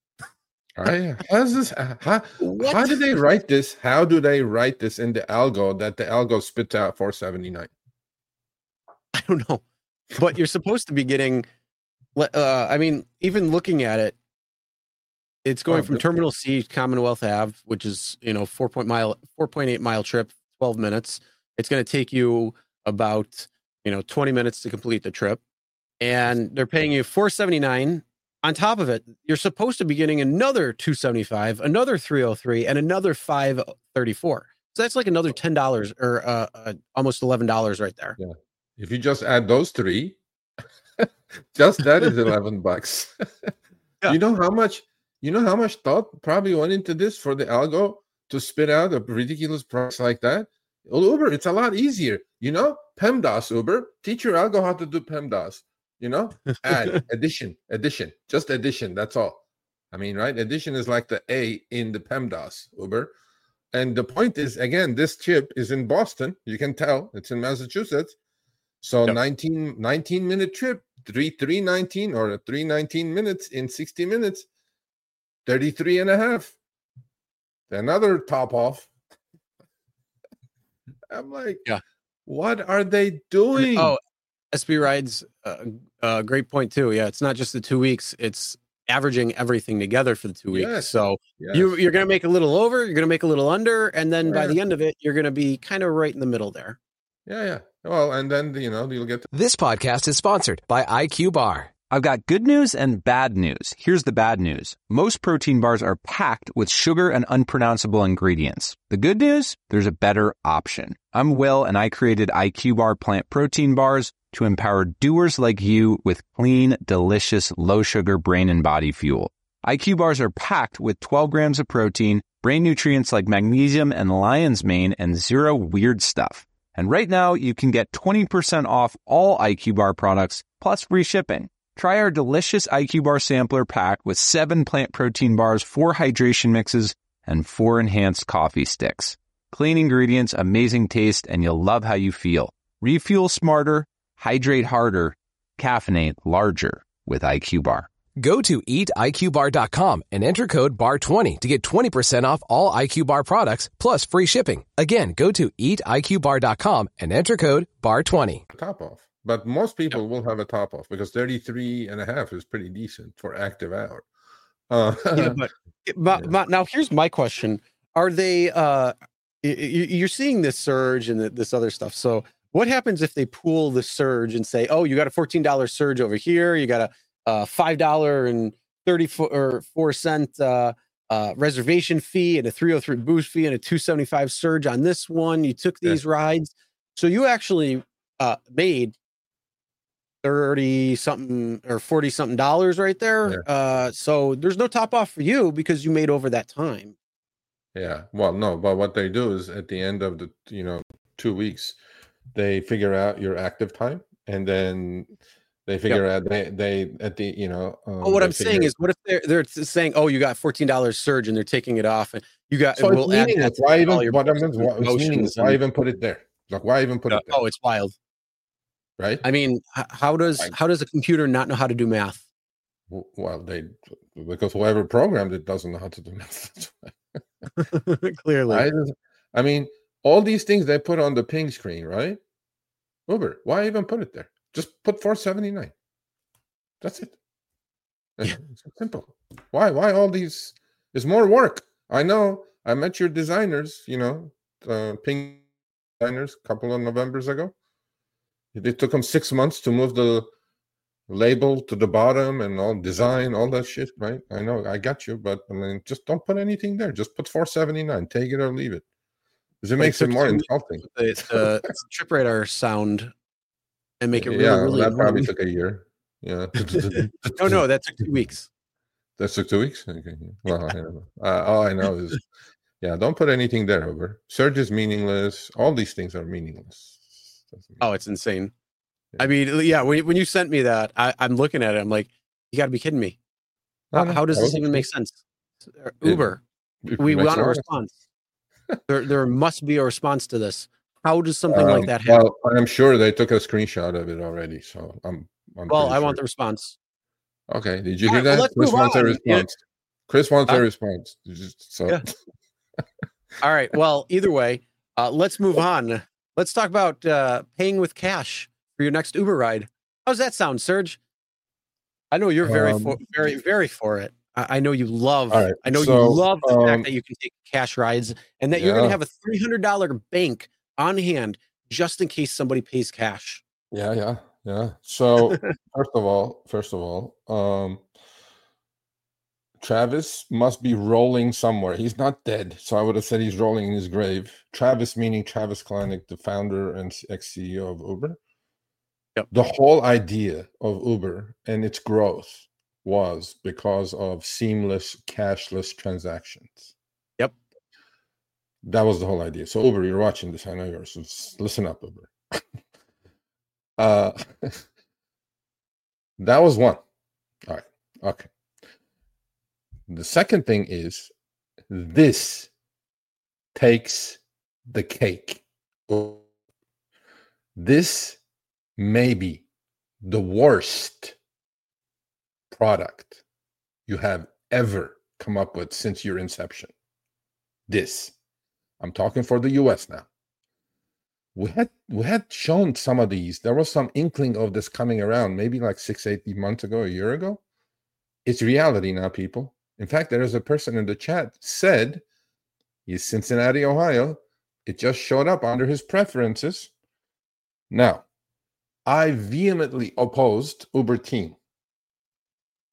I, how's this? How, how do they write this? How do they write this in the algo that the algo spits out four seventy-nine? I don't know. But you're supposed to be getting, uh, I mean, even looking at it, it's going oh, from Terminal C, Commonwealth Avenue, which is, you know, four point mile, four point eight mile trip, twelve minutes. It's going to take you about, you know, twenty minutes to complete the trip. And they're paying you four seventy-nine. On top of it, you're supposed to be getting another two seventy-five, another three oh three, and another five thirty-four. So that's like another ten dollars or uh, uh, almost eleven dollars right there. Yeah. If you just add those three, just that is eleven bucks. Yeah. You know how much, you know how much thought probably went into this for the algo to spit out a ridiculous price like that? Well, Uber, it's a lot easier. You know, PEMDAS, Uber, teach your algo how to do PEMDAS. You know, add, addition, addition, just addition. That's all. I mean, right? Addition is like the A in the PEMDAS, Uber. And the point is, again, this chip is in Boston. You can tell it's in Massachusetts. So yep. nineteen, nineteen minute trip, three, three nineteen or three nineteen minutes in sixty minutes, thirty-three and a half. Another top off. I'm like, yeah. What are they doing? Oh, S B Rides, a uh, uh, great point too. Yeah, it's not just the two weeks; it's averaging everything together for the two weeks. Yes. So yes. you, you're going to make a little over, you're going to make a little under, and then yeah. by the end of it, you're going to be kind of right in the middle there. Yeah, yeah. Well, and then you know you'll get. To- This podcast is sponsored by I Q Bar. I've got good news and bad news. Here's the bad news. Most protein bars are packed with sugar and unpronounceable ingredients. The good news? There's a better option. I'm Will, and I created I Q Bar plant protein bars to empower doers like you with clean, delicious, low-sugar brain and body fuel. I Q bars are packed with twelve grams of protein, brain nutrients like magnesium and lion's mane, and zero weird stuff. And right now, you can get twenty percent off all I Q Bar products, plus free shipping. Try our delicious I Q Bar sampler pack with seven plant protein bars, four hydration mixes, and four enhanced coffee sticks. Clean ingredients, amazing taste, and you'll love how you feel. Refuel smarter, hydrate harder, caffeinate larger with I Q Bar. Go to eat I Q bar dot com and enter code B A R twenty to get twenty percent off all I Q Bar products, plus free shipping. Again, go to eat I Q bar dot com and enter code B A R twenty. Top off. But most people yep. will have a top off because thirty-three and a half is pretty decent for active hour. Uh, yeah, but, but, yeah. but now here's my question. Are they, uh, you're seeing this surge and this other stuff. So what happens if they pool the surge and say, oh, you got a fourteen dollars surge over here. You got a, a five dollars and thirty-four cent uh, uh, reservation fee and a three oh three boost fee and a two seventy-five surge on this one. You took these yeah. rides. So you actually uh, made thirty something or forty something dollars right there. Yeah. Uh, so there's no top off for you because you made over that time. Yeah. Well, no, but what they do is at the end of the, you know, two weeks, they figure out your active time and then they figure yep. out they, they, at the, you know, um, oh, what I'm saying is what if they're, they're saying, oh, you got fourteen dollars surge and they're taking it off and you got, so we'll add that why even, what I mean, why, it's meaningless. Why even put it there? Like, why even put uh, it there? Oh, it's wild. Right. I mean, how does how does a computer not know how to do math? Well, they because whoever programmed it doesn't know how to do math. Clearly, I, I mean, all these things they put on the ping screen, right? Uber, why even put it there? Just put four seventy-nine. That's it. Yeah. It's simple. Why? Why all these? It's more work. I know. I met your designers. You know, uh, ping designers a couple of Novembers ago. It took them six months to move the label to the bottom and all design, all that shit, right? I know, I got you, but I mean, just don't put anything there. Just put four seventy-nine. Take it or leave it. Because it like makes it more insulting. The uh, trip radar sound and make it really, yeah, really. That probably took a year. Yeah. no, no, that took two weeks. That took two weeks. Okay. Well, I don't know. Uh, all I know is, yeah, don't put anything there. Over surge is meaningless. All these things are meaningless. Oh, it's insane. Yeah. I mean, yeah, when, when you sent me that, I, I'm looking at it. I'm like, you got to be kidding me. How, how does this even make sense? Uber, it, it we want a response. there, there must be a response to this. How does something um, like that happen? Well, I'm sure they took a screenshot of it already. So I'm, I'm well, I sure. want the response. Okay. Did you hear right, that? Well, Chris wants on. a response. Yeah. Chris wants uh, a response. Just, so. Yeah. All right. Well, either way, uh, let's move on. Let's talk about uh, paying with cash for your next Uber ride. How's that sound, Serge? I know you're very, um, for, very, very for it. I, I know you love. Right, I know so, you love the um, fact that you can take cash rides and that yeah. you're going to have a three hundred dollars bank on hand just in case somebody pays cash. Yeah, yeah, yeah. So first of all, first of all, um, Travis must be rolling somewhere. He's not dead, so I would have said he's rolling in his grave. Travis meaning Travis Kalanick, the founder and ex-C E O of Uber. Yep. The whole idea of Uber and its growth was because of seamless cashless transactions. Yep. That was the whole idea. So Uber, you're watching this. I know you're. So listen up, Uber. uh, that was one. All right. Okay. The second thing is this takes the cake. This may be the worst product you have ever come up with since your inception. This. I'm talking for the U S now. We had we had shown some of these. There was some inkling of this coming around, maybe like six, eight months ago, a year ago. It's reality now, people. In fact, there is a person in the chat said he's Cincinnati, Ohio. It just showed up under his preferences. Now, I vehemently opposed Uber team.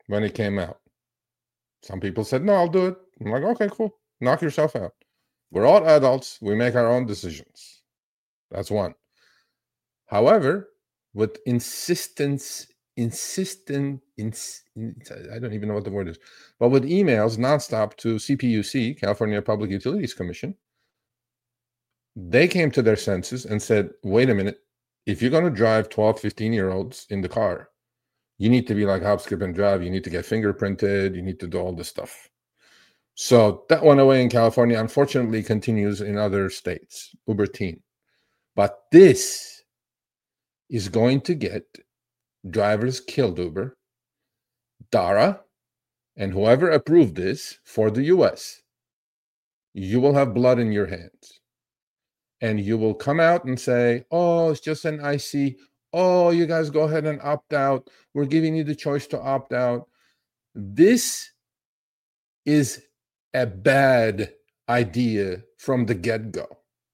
when it came out. Some people said, no, I'll do it. I'm like, okay, cool. Knock yourself out. We're all adults. We make our own decisions. That's one. However, with insistence, insistent, ins, I don't even know what the word is, but with emails nonstop to C P U C, California Public Utilities Commission, they came to their senses and said, wait a minute, if you're going to drive twelve, fifteen-year-olds in the car, you need to be like hop, skip, and drive. You need to get fingerprinted. You need to do all this stuff. So that went away in California. Unfortunately, continues in other states, Uber Teen. But this is going to get drivers killed, Uber, Dara, and whoever approved this for the U S. You will have blood in your hands. And you will come out and say, oh, it's just an I C. Oh, you guys go ahead and opt out. We're giving you the choice to opt out. This is a bad idea from the get-go.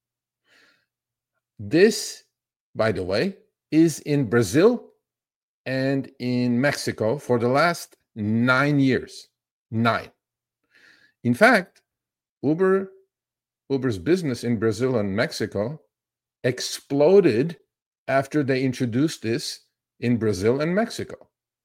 This, by the way, is in Brazil and in Mexico for the last nine years. Nine. In fact, Uber, Uber's business in Brazil and Mexico exploded after they introduced this in Brazil and Mexico.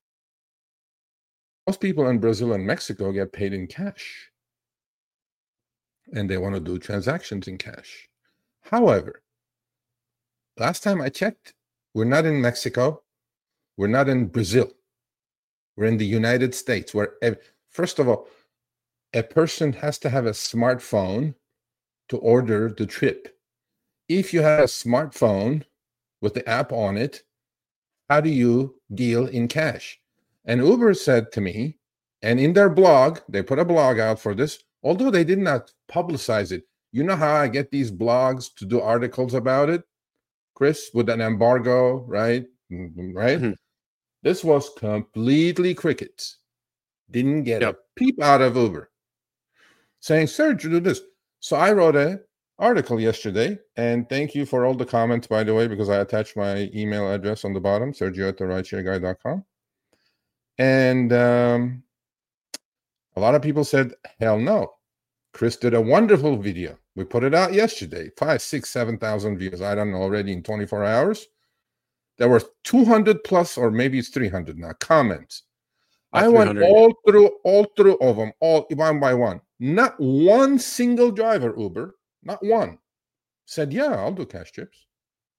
Most people in Brazil and Mexico get paid in cash, and they want to do transactions in cash. However, last time I checked, we're not in Mexico. We're not in Brazil. We're in the United States, where, first of all, a person has to have a smartphone to order the trip. If you have a smartphone with the app on it, how do you deal in cash? And Uber said to me, and in their blog, they put a blog out for this, although they did not publicize it. You know how I get these blogs to do articles about it, Chris, with an embargo, right? Right? Mm-hmm. This was completely crickets. Didn't get yep. a peep out of Uber. Saying, Serge, do this. So I wrote an article yesterday, and thank you for all the comments, by the way, because I attached my email address on the bottom, sergio at the rideshare guy dot com. And um, a lot of people said, hell no. Chris did a wonderful video. We put it out yesterday, five, six, seven thousand views. I don't know, already in twenty-four hours. There were two hundred plus, or maybe it's three hundred now, comments. I went all through, all through of them, all one by one. Not one single driver, Uber, not one, said, yeah, I'll do cash chips.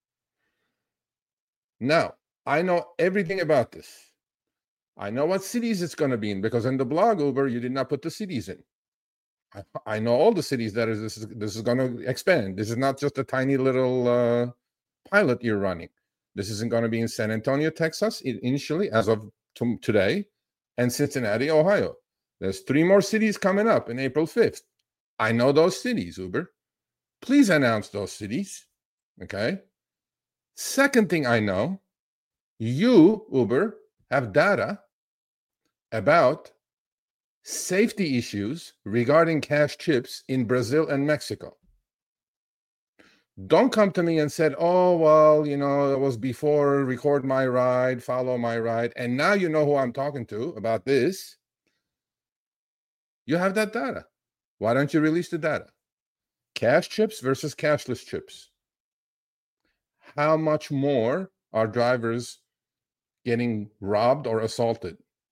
Now, I know everything about this. I know what cities it's going to be in, because in the blog, Uber, you did not put the cities in. I, I know all the cities that is, this is, this is going to expand. This is not just a tiny little uh, pilot you're running. This isn't going to be in San Antonio, Texas, initially, as of t- today, and Cincinnati, Ohio. There's three more cities coming up in April fifth. I know those cities, Uber. Please announce those cities, okay? Second thing I know, you, Uber, have data about safety issues regarding cash chips in Brazil and Mexico. Don't come to me and said, oh, well, you know, it was before, record my ride, follow my ride, and now you know who I'm talking to about this. You have that data. Why don't you release the data? Cash chips versus cashless chips. How much more are drivers getting robbed or assaulted?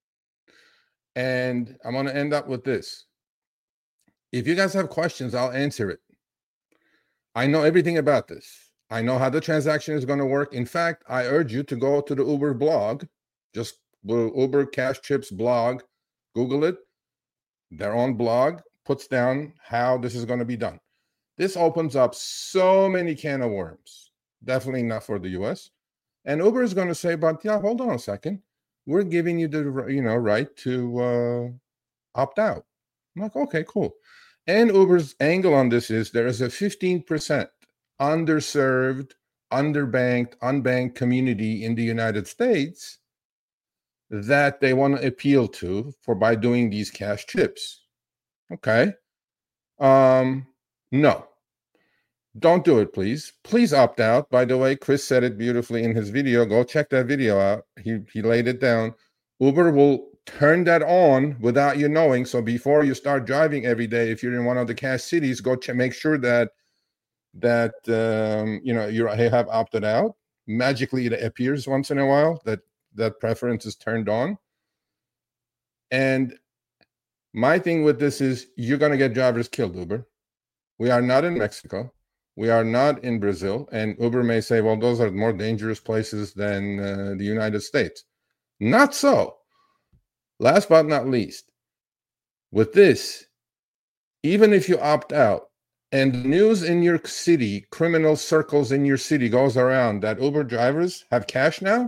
And I'm going to end up with this. If you guys have questions, I'll answer it. I know everything about this. I know how the transaction is going to work. In fact, I urge you to go to the Uber blog. Just Uber Cash Chips blog. Google it. Their own blog puts down how this is going to be done. This opens up so many can of worms. Definitely not for the U S. And Uber is going to say, but yeah, hold on a second. We're giving you the you know right to uh, opt out. I'm like, okay, cool. And Uber's angle on this is there is a fifteen percent underserved, underbanked, unbanked community in the United States that they want to appeal to for by doing these cash chips. Okay. Um, no. Don't do it, please. Please opt out. By the way, Chris said it beautifully in his video. Go check that video out. He he laid it down. Uber will turn that on without you knowing. So before you start driving every day, if you're in one of the cash cities, go ch- make sure that that um, you know you have opted out. Magically, it appears once in a while that that preference is turned on. And my thing with this is you're going to get drivers killed, Uber. We are not in Mexico. We are not in Brazil. And Uber may say, well, those are more dangerous places than uh, the United States. Not so. Last but not least, with this, even if you opt out and news in your city, criminal circles in your city goes around that Uber drivers have cash now,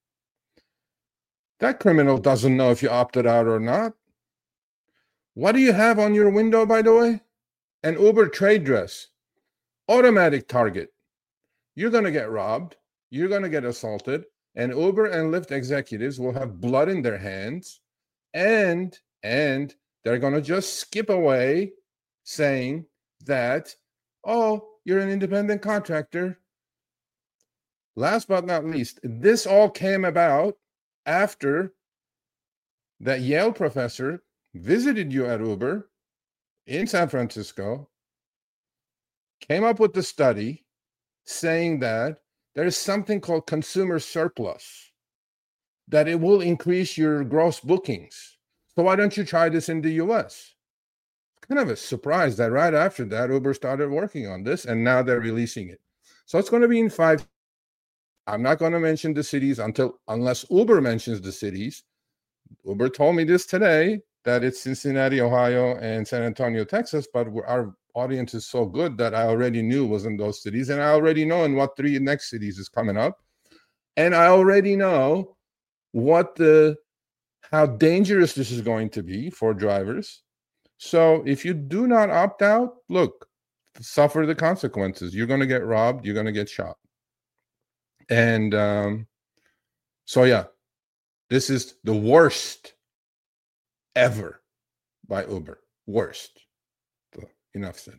that criminal doesn't know if you opted out or not. What do you have on your window, by the way? An Uber trade dress. Automatic target. You're going to get robbed. You're going to get assaulted. And Uber and Lyft executives will have blood in their hands. And, and they're going to just skip away saying that, oh, you're an independent contractor. Last but not least, this all came about after that Yale professor visited you at Uber in San Francisco, came up with the study saying that there is something called consumer surplus, that it will increase your gross bookings. So why don't you try this in the U S? It's kind of a surprise that right after that, Uber started working on this, and now they're releasing it. So it's going to be in five. I'm not going to mention the cities until unless Uber mentions the cities. Uber told me this today, that it's Cincinnati, Ohio, and San Antonio, Texas, but our audience is so good that I already knew it was in those cities, and I already know in what three next cities is coming up, and I already know what the how dangerous this is going to be for drivers. So if you do not opt out, look, suffer the consequences. You're going to get robbed. You're going to get shot. And um, so, yeah, this is the worst ever by Uber. Worst. So, enough said.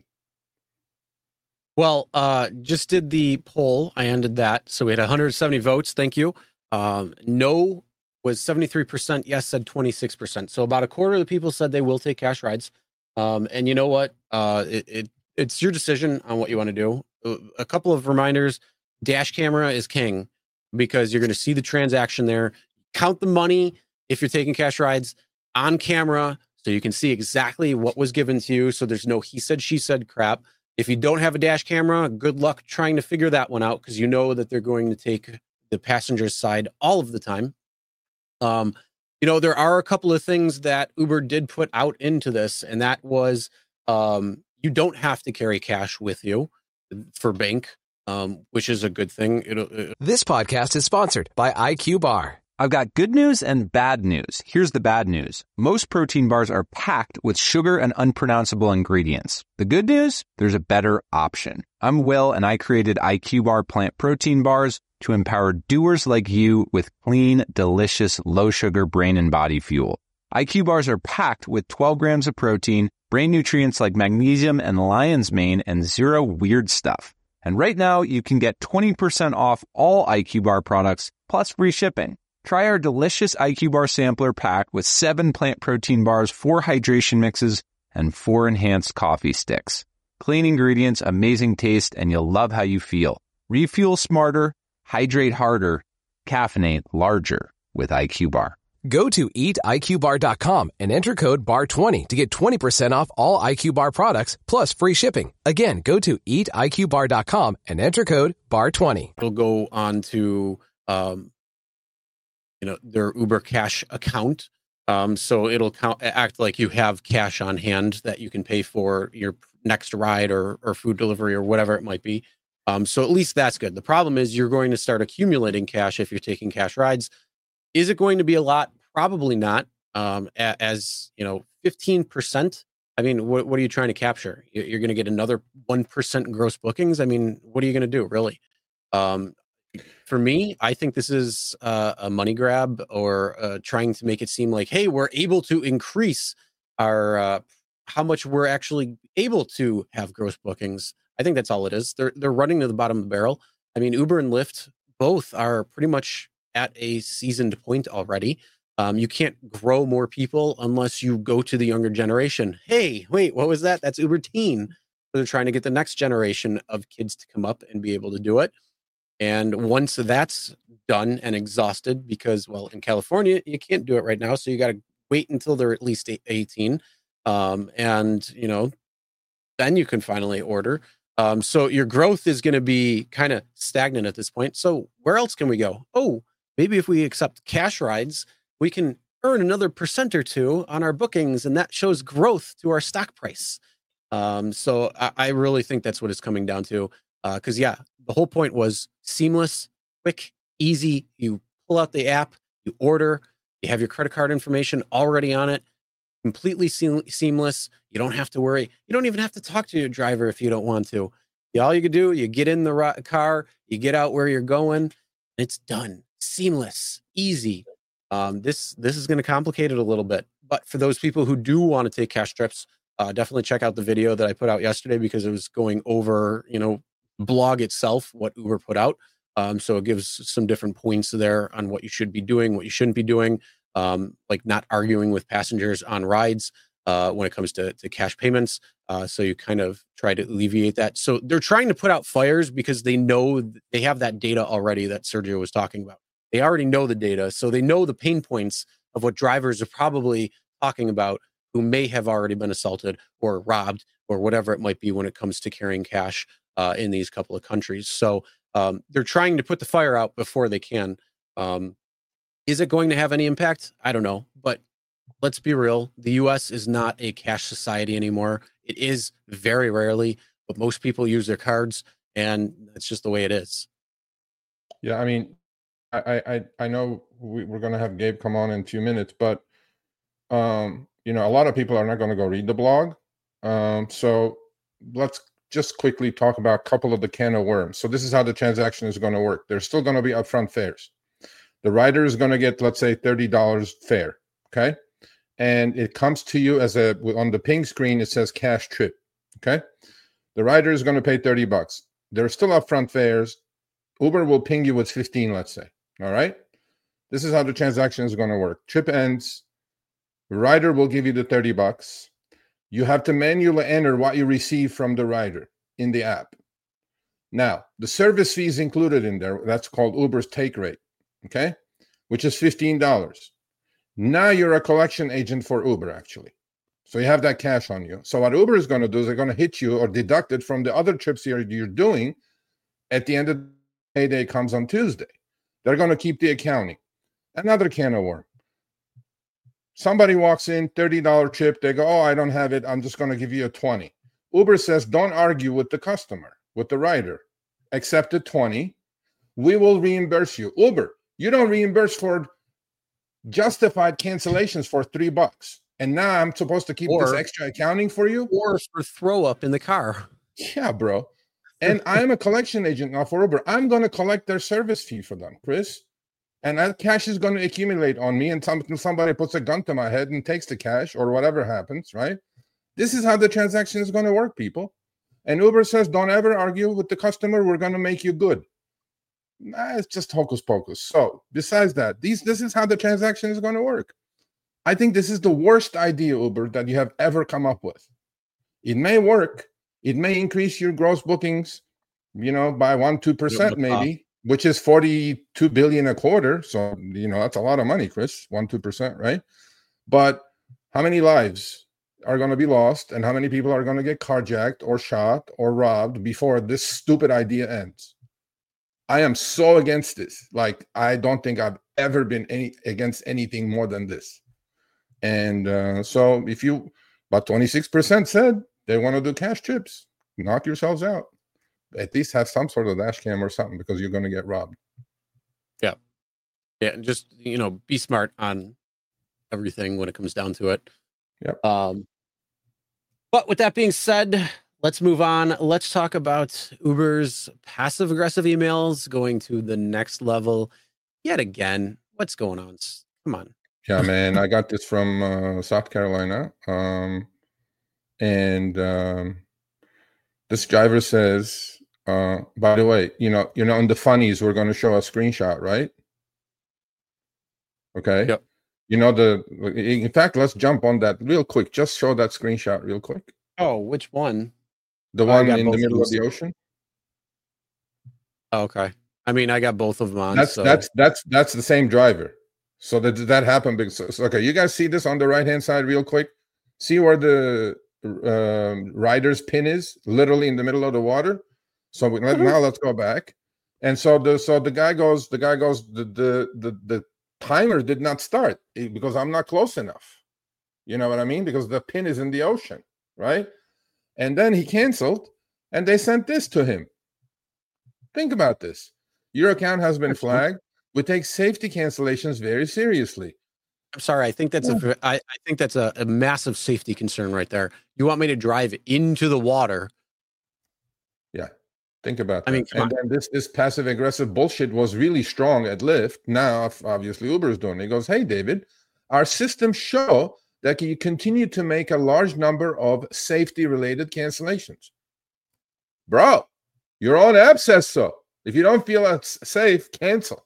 Well, uh, just did the poll. I ended that. So we had one hundred seventy votes. Thank you. Um, no was seventy-three percent. Yes said twenty-six percent. So about a quarter of the people said they will take cash rides. Um, and you know what? Uh, it, it it's your decision on what you want to do. A couple of reminders. Dash camera is king because you're going to see the transaction there. Count the money if you're taking cash rides on camera so you can see exactly what was given to you. So there's no he said, she said crap. If you don't have a dash camera, good luck trying to figure that one out because you know that they're going to take the passenger's side all of the time. Um, you know, there are a couple of things that Uber did put out into this, and that was um, you don't have to carry cash with you for bank, um, which is a good thing. It'll, it'll... This podcast is sponsored by I Q Bar. I've got good news and bad news. Here's the bad news. Most protein bars are packed with sugar and unpronounceable ingredients. The good news? There's a better option. I'm Will, and I created I Q Bar plant protein bars to empower doers like you with clean, delicious, low-sugar brain and body fuel. I Q Bars are packed with twelve grams of protein, brain nutrients like magnesium and lion's mane, and zero weird stuff. And right now, you can get twenty percent off all I Q Bar products, plus free shipping. Try our delicious I Q Bar sampler pack with seven plant protein bars, four hydration mixes, and four enhanced coffee sticks. Clean ingredients, amazing taste, and you'll love how you feel. Refuel smarter, hydrate harder, caffeinate larger with I Q Bar. Go to eat I Q bar dot com and enter code B A R twenty to get twenty percent off all I Q Bar products, plus free shipping. Again, go to eat I Q bar dot com and enter code B A R twenty. It'll go on to... Um, you know, their Uber Cash account. Um, so it'll count, act like you have cash on hand that you can pay for your next ride or, or food delivery or whatever it might be. Um, so at least that's good. The problem is you're going to start accumulating cash if you're taking cash rides. Is it going to be a lot? Probably not. Um, as, you know, fifteen percent. I mean, what, what are you trying to capture? You're going to get another one percent gross bookings. I mean, what are you going to do, really? Um, For me, I think this is uh, a money grab or uh, trying to make it seem like, hey, we're able to increase our uh, how much we're actually able to have gross bookings. I think that's all it is. They're they're running to the bottom of the barrel. I mean, Uber and Lyft both are pretty much at a seasoned point already. Um, you can't grow more people unless you go to the younger generation. Hey, wait, what was that? That's Uber Teen. So they're trying to get the next generation of kids to come up and be able to do it. And once that's done and exhausted, because, well, in California, you can't do it right now. So you got to wait until they're at least eighteen. Um, and, you know, then you can finally order. Um, so your growth is going to be kind of stagnant at this point. So where else can we go? Oh, maybe if we accept cash rides, we can earn another percent or two on our bookings, and that shows growth to our stock price. Um, so I, I really think that's what it's coming down to. Because, uh, yeah, the whole point was seamless, quick, easy. You pull out the app, you order, you have your credit card information already on it, completely seam- seamless. You don't have to worry. You don't even have to talk to your driver if you don't want to. Yeah, all you can do, you get in the ro- car, you get out where you're going, and it's done. Seamless, easy. Um, this this is going to complicate it a little bit. But for those people who do want to take cash trips, uh, definitely check out the video that I put out yesterday, because it was going over, you know, blog itself, what Uber put out. Um, so it gives some different points there on what you should be doing, what you shouldn't be doing, um, like not arguing with passengers on rides uh, when it comes to, to cash payments. Uh, so you kind of try to alleviate that. So they're trying to put out fires because they know they have that data already that Sergio was talking about. They already know the data, so they know the pain points of what drivers are probably talking about who may have already been assaulted or robbed or whatever it might be when it comes to carrying cash uh, in these couple of countries. So um, they're trying to put the fire out before they can. Um, is it going to have any impact? I don't know, but let's be real. The U S is not a cash society anymore. It is very rarely, but most people use their cards, and that's just the way it is. Yeah, I mean, I I I know we, we're going to have Gabe come on in a few minutes, but um, you know, a lot of people are not going to go read the blog. Um, so let's just quickly talk about a couple of the can of worms. So this is how the transaction is going to work. There's still going to be upfront fares. The rider is going to get, let's say, thirty dollars fare, okay? And it comes to you as a, on the ping screen, it says cash trip, okay? The rider is going to pay thirty bucks. There's still upfront fares. Uber will ping you with fifteen, let's say, all right? This is how the transaction is going to work. Trip ends. Rider will give you the thirty bucks. You have to manually enter what you receive from the rider in the app. Now, the service fee is included in there. That's called Uber's take rate, okay? Which is fifteen dollars. Now you're a collection agent for Uber, actually. So you have that cash on you. So what Uber is going to do is they're going to hit you or deduct it from the other trips you're, you're doing at the end of the payday comes on Tuesday. They're going to keep the accounting. Another can of worm. Somebody walks in, thirty dollars trip. They go, oh, I don't have it. I'm just going to give you a twenty. Uber says, don't argue with the customer, with the rider. Accept the twenty. We will reimburse you. Uber, you don't reimburse for justified cancellations for three bucks. And now I'm supposed to keep or, this extra accounting for you? Or for throw up in the car. Yeah, bro. And I'm a collection agent now for Uber. I'm going to collect their service fee for them, Chris. And that cash is going to accumulate on me until somebody puts a gun to my head and takes the cash or whatever happens, right? This is how the transaction is going to work, people. And Uber says, don't ever argue with the customer. We're going to make you good. Nah, it's just hocus pocus. So besides that, these this is how the transaction is going to work. I think this is the worst idea, Uber, that you have ever come up with. It may work. It may increase your gross bookings, you know, by one, two percent maybe, which is forty-two billion a quarter. So, you know, that's a lot of money, Chris, one, two percent, right? But how many lives are going to be lost and how many people are going to get carjacked or shot or robbed before this stupid idea ends? I am so against this. Like, I don't think I've ever been any against anything more than this. And uh, so if you, about twenty-six percent said they want to do cash trips, knock yourselves out. At least have some sort of dash cam or something because you're going to get robbed. Yeah. Yeah. And just, you know, be smart on everything when it comes down to it. Yep. Um, but with that being said, let's move on. Let's talk about Uber's passive aggressive emails going to the next level yet again. What's going on? Come on. Yeah, man. I got this from uh, South Carolina. Um, and um, this driver says, uh, by the way, you know, you know, in the funnies, we're going to show a screenshot, right? Okay. Yep. You know, the in fact, let's jump on that real quick. Just show that screenshot real quick. Oh, which one? The Oh, I one got in the both of middle of those. the ocean. Oh, okay. I mean, I got both of them on. That's so. that's that's that's the same driver. So that that happened because so, okay, you guys see this on the right hand side real quick. See where the um, rider's pin is, literally in the middle of the water. So we, Mm-hmm. now let's go back. And so the so the guy goes, the guy goes, the the the, the timer did not start because I'm not close enough. You know what I mean? Because the pin is in the ocean, right? And then he canceled, and they sent this to him. Think about this. Your account has been flagged. We take safety cancellations very seriously. I'm sorry. I think that's Yeah. a. I, I think that's a, a massive safety concern right there. You want me to drive into the water? Yeah, think about I that. mean, come and on. then this this passive aggressive bullshit was really strong at Lyft. Now, obviously, Uber is doing it. He goes, "Hey, David, our systems show that you continue to make a large number of safety-related cancellations." Bro, your own app says so. If you don't feel it's safe, cancel.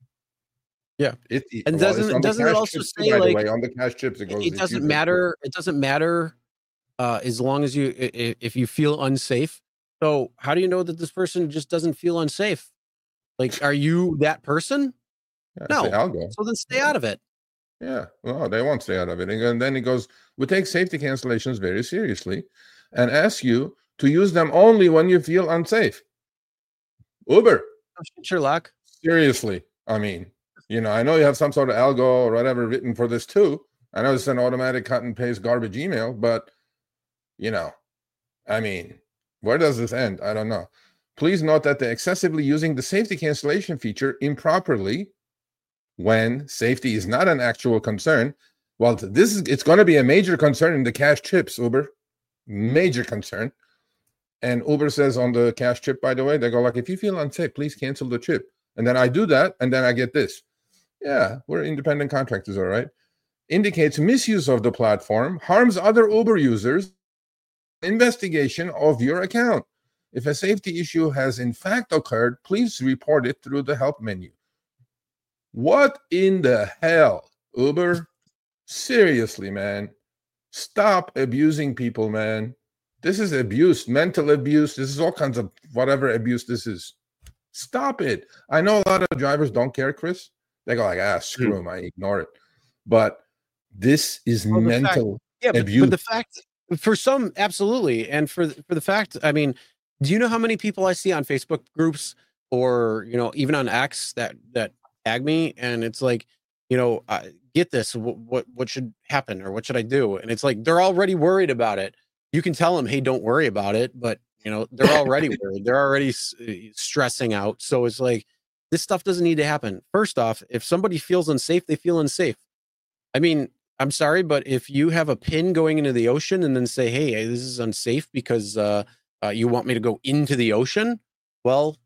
Yeah. It, it- And well, it's doesn't- on the doesn't it cash also chips too, say, by the like, way, on the cash chips, it It, goes. it if you doesn't do- matter. It doesn't matter uh, as long as you i- i- if you feel unsafe. So how do you know that this person just doesn't feel unsafe? Like, are you that person? Yeah, No. say, I'll go. So then stay out of it. Yeah, well, they won't stay out of it. And then he goes, we take safety cancellations very seriously and ask you to use them only when you feel unsafe. Uber, Oh, shit, Sherlock. seriously. I mean, you know, I know you have some sort of algo or whatever written for this too. I know it's an automatic cut and paste garbage email, but, you know, I mean, where does this end? I don't know. Please note that the excessively using the safety cancellation feature improperly when safety is not an actual concern. Well, this is it's going to be a major concern in the cash chips, Uber. Major concern. And Uber says on the cash chip, by the way, they go like, if you feel unsafe, please cancel the chip. And then I do that, and then I get this. Yeah, we're independent contractors, all right. Indicates misuse of the platform, harms other Uber users, investigation of your account. If a safety issue has in fact occurred, please report it through the help menu. What in the hell, Uber? Seriously, man. Stop abusing people, man. This is abuse, mental abuse. This is all kinds of whatever abuse this is. Stop it. I know a lot of drivers don't care, Chris. They go like, ah, screw them. I ignore it. But this is Well, the mental fact- Yeah, but, abuse. but the fact for some, absolutely, and for for the fact, I mean, do you know how many people I see on Facebook groups or you know even on X that that tag me and it's like, you know, uh, get this, what, what what should happen or what should I do? And it's like they're already worried about it. You can tell them, hey, don't worry about it, but you know they're already worried. They're already s- stressing out. So it's like this stuff doesn't need to happen. First off, if somebody feels unsafe, they feel unsafe. I mean, I'm sorry, but if you have a pin going into the ocean and then say, hey, this is unsafe because uh, uh, you want me to go into the ocean, well,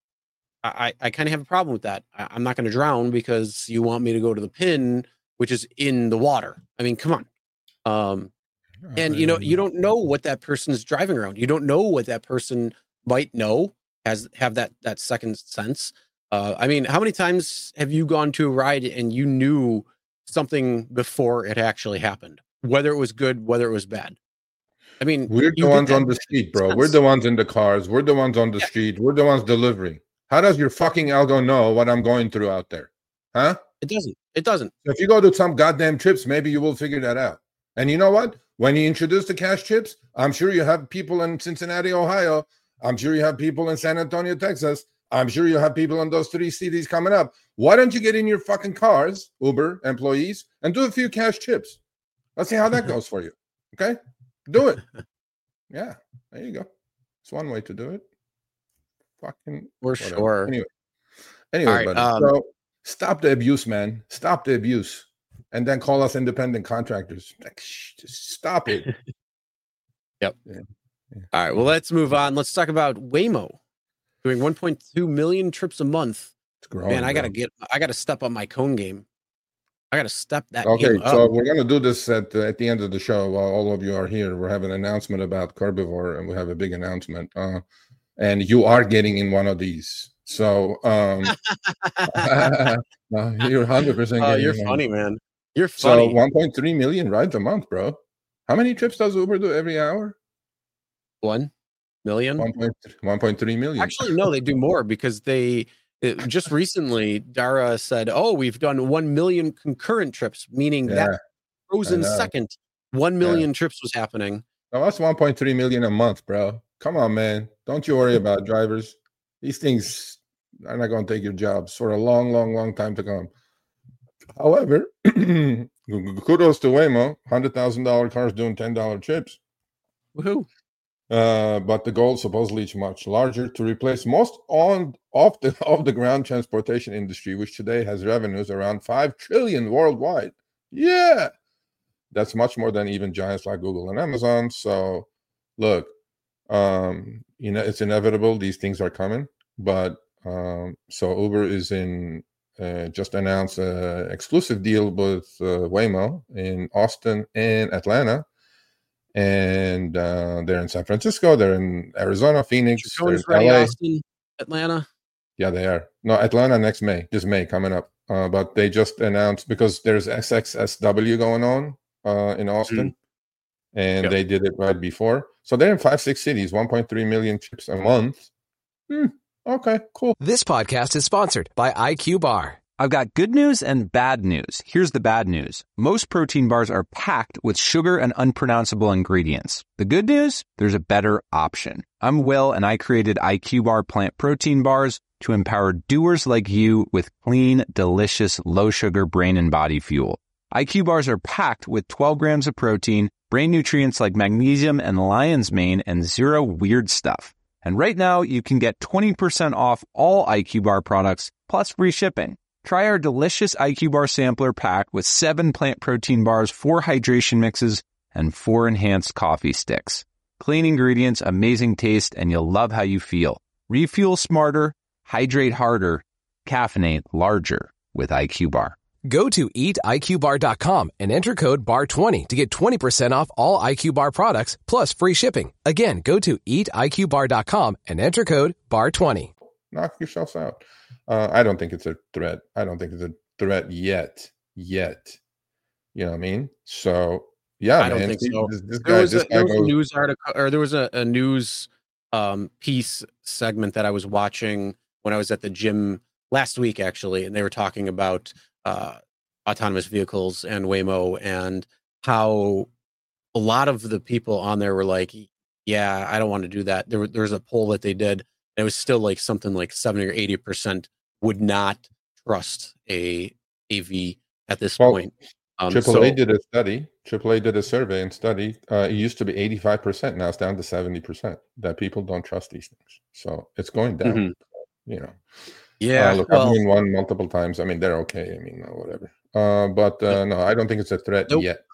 I, I kind of have a problem with that. I, I'm not going to drown because you want me to go to the pin, which is in the water. I mean, come on. Um, and, you know, you don't know what that person is driving around. You don't know what that person might know, has have that that second sense. Uh, I mean, how many times have you gone to a ride and you knew something before it actually happened, whether it was good, whether it was bad? I mean, We're you the get ones that on the street, bro. sense. We're the ones in the cars. We're the ones on the Yeah. street. We're the ones delivering. How does your fucking algo know what I'm going through out there? Huh? It doesn't. It doesn't. If you go to some goddamn trips, maybe you will figure that out. And you know what? When you introduce the cash chips, I'm sure you have people in Cincinnati, Ohio. I'm sure you have people in San Antonio, Texas. I'm sure you have people in those three cities coming up. Why don't you get in your fucking cars, Uber employees, and do a few cash chips? Let's see how that goes for you. Okay? Do it. Yeah, there you go. It's one way to do it. Fucking For whatever. sure. Anyway, anyway, All right, buddy. um, so stop the abuse, man. Stop the abuse, and then call us independent contractors. Like, shh, just stop it. Yep. Yeah. All right. Well, let's move on. Let's talk about Waymo doing one point two million trips a month. It's growing. Man, I bro. gotta get. I gotta step up my cone game. I gotta step that. Okay, game so up. we're gonna do this at the, at the end of the show while all of you are here. We're having an announcement about Curbivore, and we have a big announcement. Uh, and you are getting in one of these. So um, uh, you're one hundred percent. Oh, getting you're in one. funny, man. You're So funny. one point three million rides a month, bro. How many trips does Uber do every hour? One million. one point three million. Actually, no, they do more because they it, just recently Dara said, "Oh, we've done one million concurrent trips," meaning Yeah, that frozen know. second, one million trips was happening. No, that's one point three million a month, bro. Come on, man. Don't you worry about drivers. These things are not going to take your jobs for a long, long, long time to come. However, kudos to Waymo. one hundred thousand dollars cars doing ten dollars trips. Woohoo. Uh, but the goal supposedly is much larger, to replace most on off the off the ground transportation industry, which today has revenues around five trillion worldwide. Yeah, that's much more than even giants like Google and Amazon. So, look, um, you know, it's inevitable. These things are coming. But um, so Uber is in uh, just announced an exclusive deal with uh, Waymo in Austin and Atlanta. And uh, they're in San Francisco, they're in Arizona, Phoenix, they're in ready, L A. Austin, Atlanta. Yeah, they are. No, Atlanta next May, this May coming up. Uh, but they just announced, because there's X X S W going on uh, in Austin, mm-hmm. and yep. they did it right before. So they're in five, six cities, one point three million trips a month. Hmm, okay, cool. This podcast is sponsored by I Q Bar. I've got good news and bad news. Here's the bad news. Most protein bars are packed with sugar and unpronounceable ingredients. The good news? There's a better option. I'm Will, and I created I Q Bar plant protein bars to empower doers like you with clean, delicious, low-sugar brain and body fuel. I Q Bars are packed with twelve grams of protein, brain nutrients like magnesium and lion's mane, and zero weird stuff. And right now, you can get twenty percent off all I Q Bar products, plus free shipping. Try our delicious I Q Bar sampler pack with seven plant protein bars, four hydration mixes, and four enhanced coffee sticks. Clean ingredients, amazing taste, and you'll love how you feel. Refuel smarter, hydrate harder, caffeinate larger with I Q Bar. Go to eat I Q bar dot com and enter code B A R twenty to get twenty percent off all I Q Bar products, plus free shipping. Again, go to eat I Q bar dot com and enter code B A R twenty. Knock yourselves out. Uh, I don't think it's a threat. I don't think it's a threat yet. Yet. You know what I mean? So, yeah, I man. don't think so. This, this there guy, was, a, this there guy was goes, a news article, or there was a, a news um, piece segment that I was watching when I was at the gym last week, actually, and they were talking about uh, autonomous vehicles and Waymo and how a lot of the people on there were like, yeah, I don't want to do that. There, there was a poll that they did. And it was still like something like seventy or eighty percent would not trust a A V at this well, point. Um, Triple A so, did a study. Triple A did a survey and study. Uh, it used to be eighty-five percent. Now it's down to seventy percent that people don't trust these things. So it's going down. Mm-hmm. You know. Yeah. Uh, look, well, I've been one multiple times. I mean, they're okay. I mean, no, whatever. Uh, but uh, no, I don't think it's a threat nope. yet.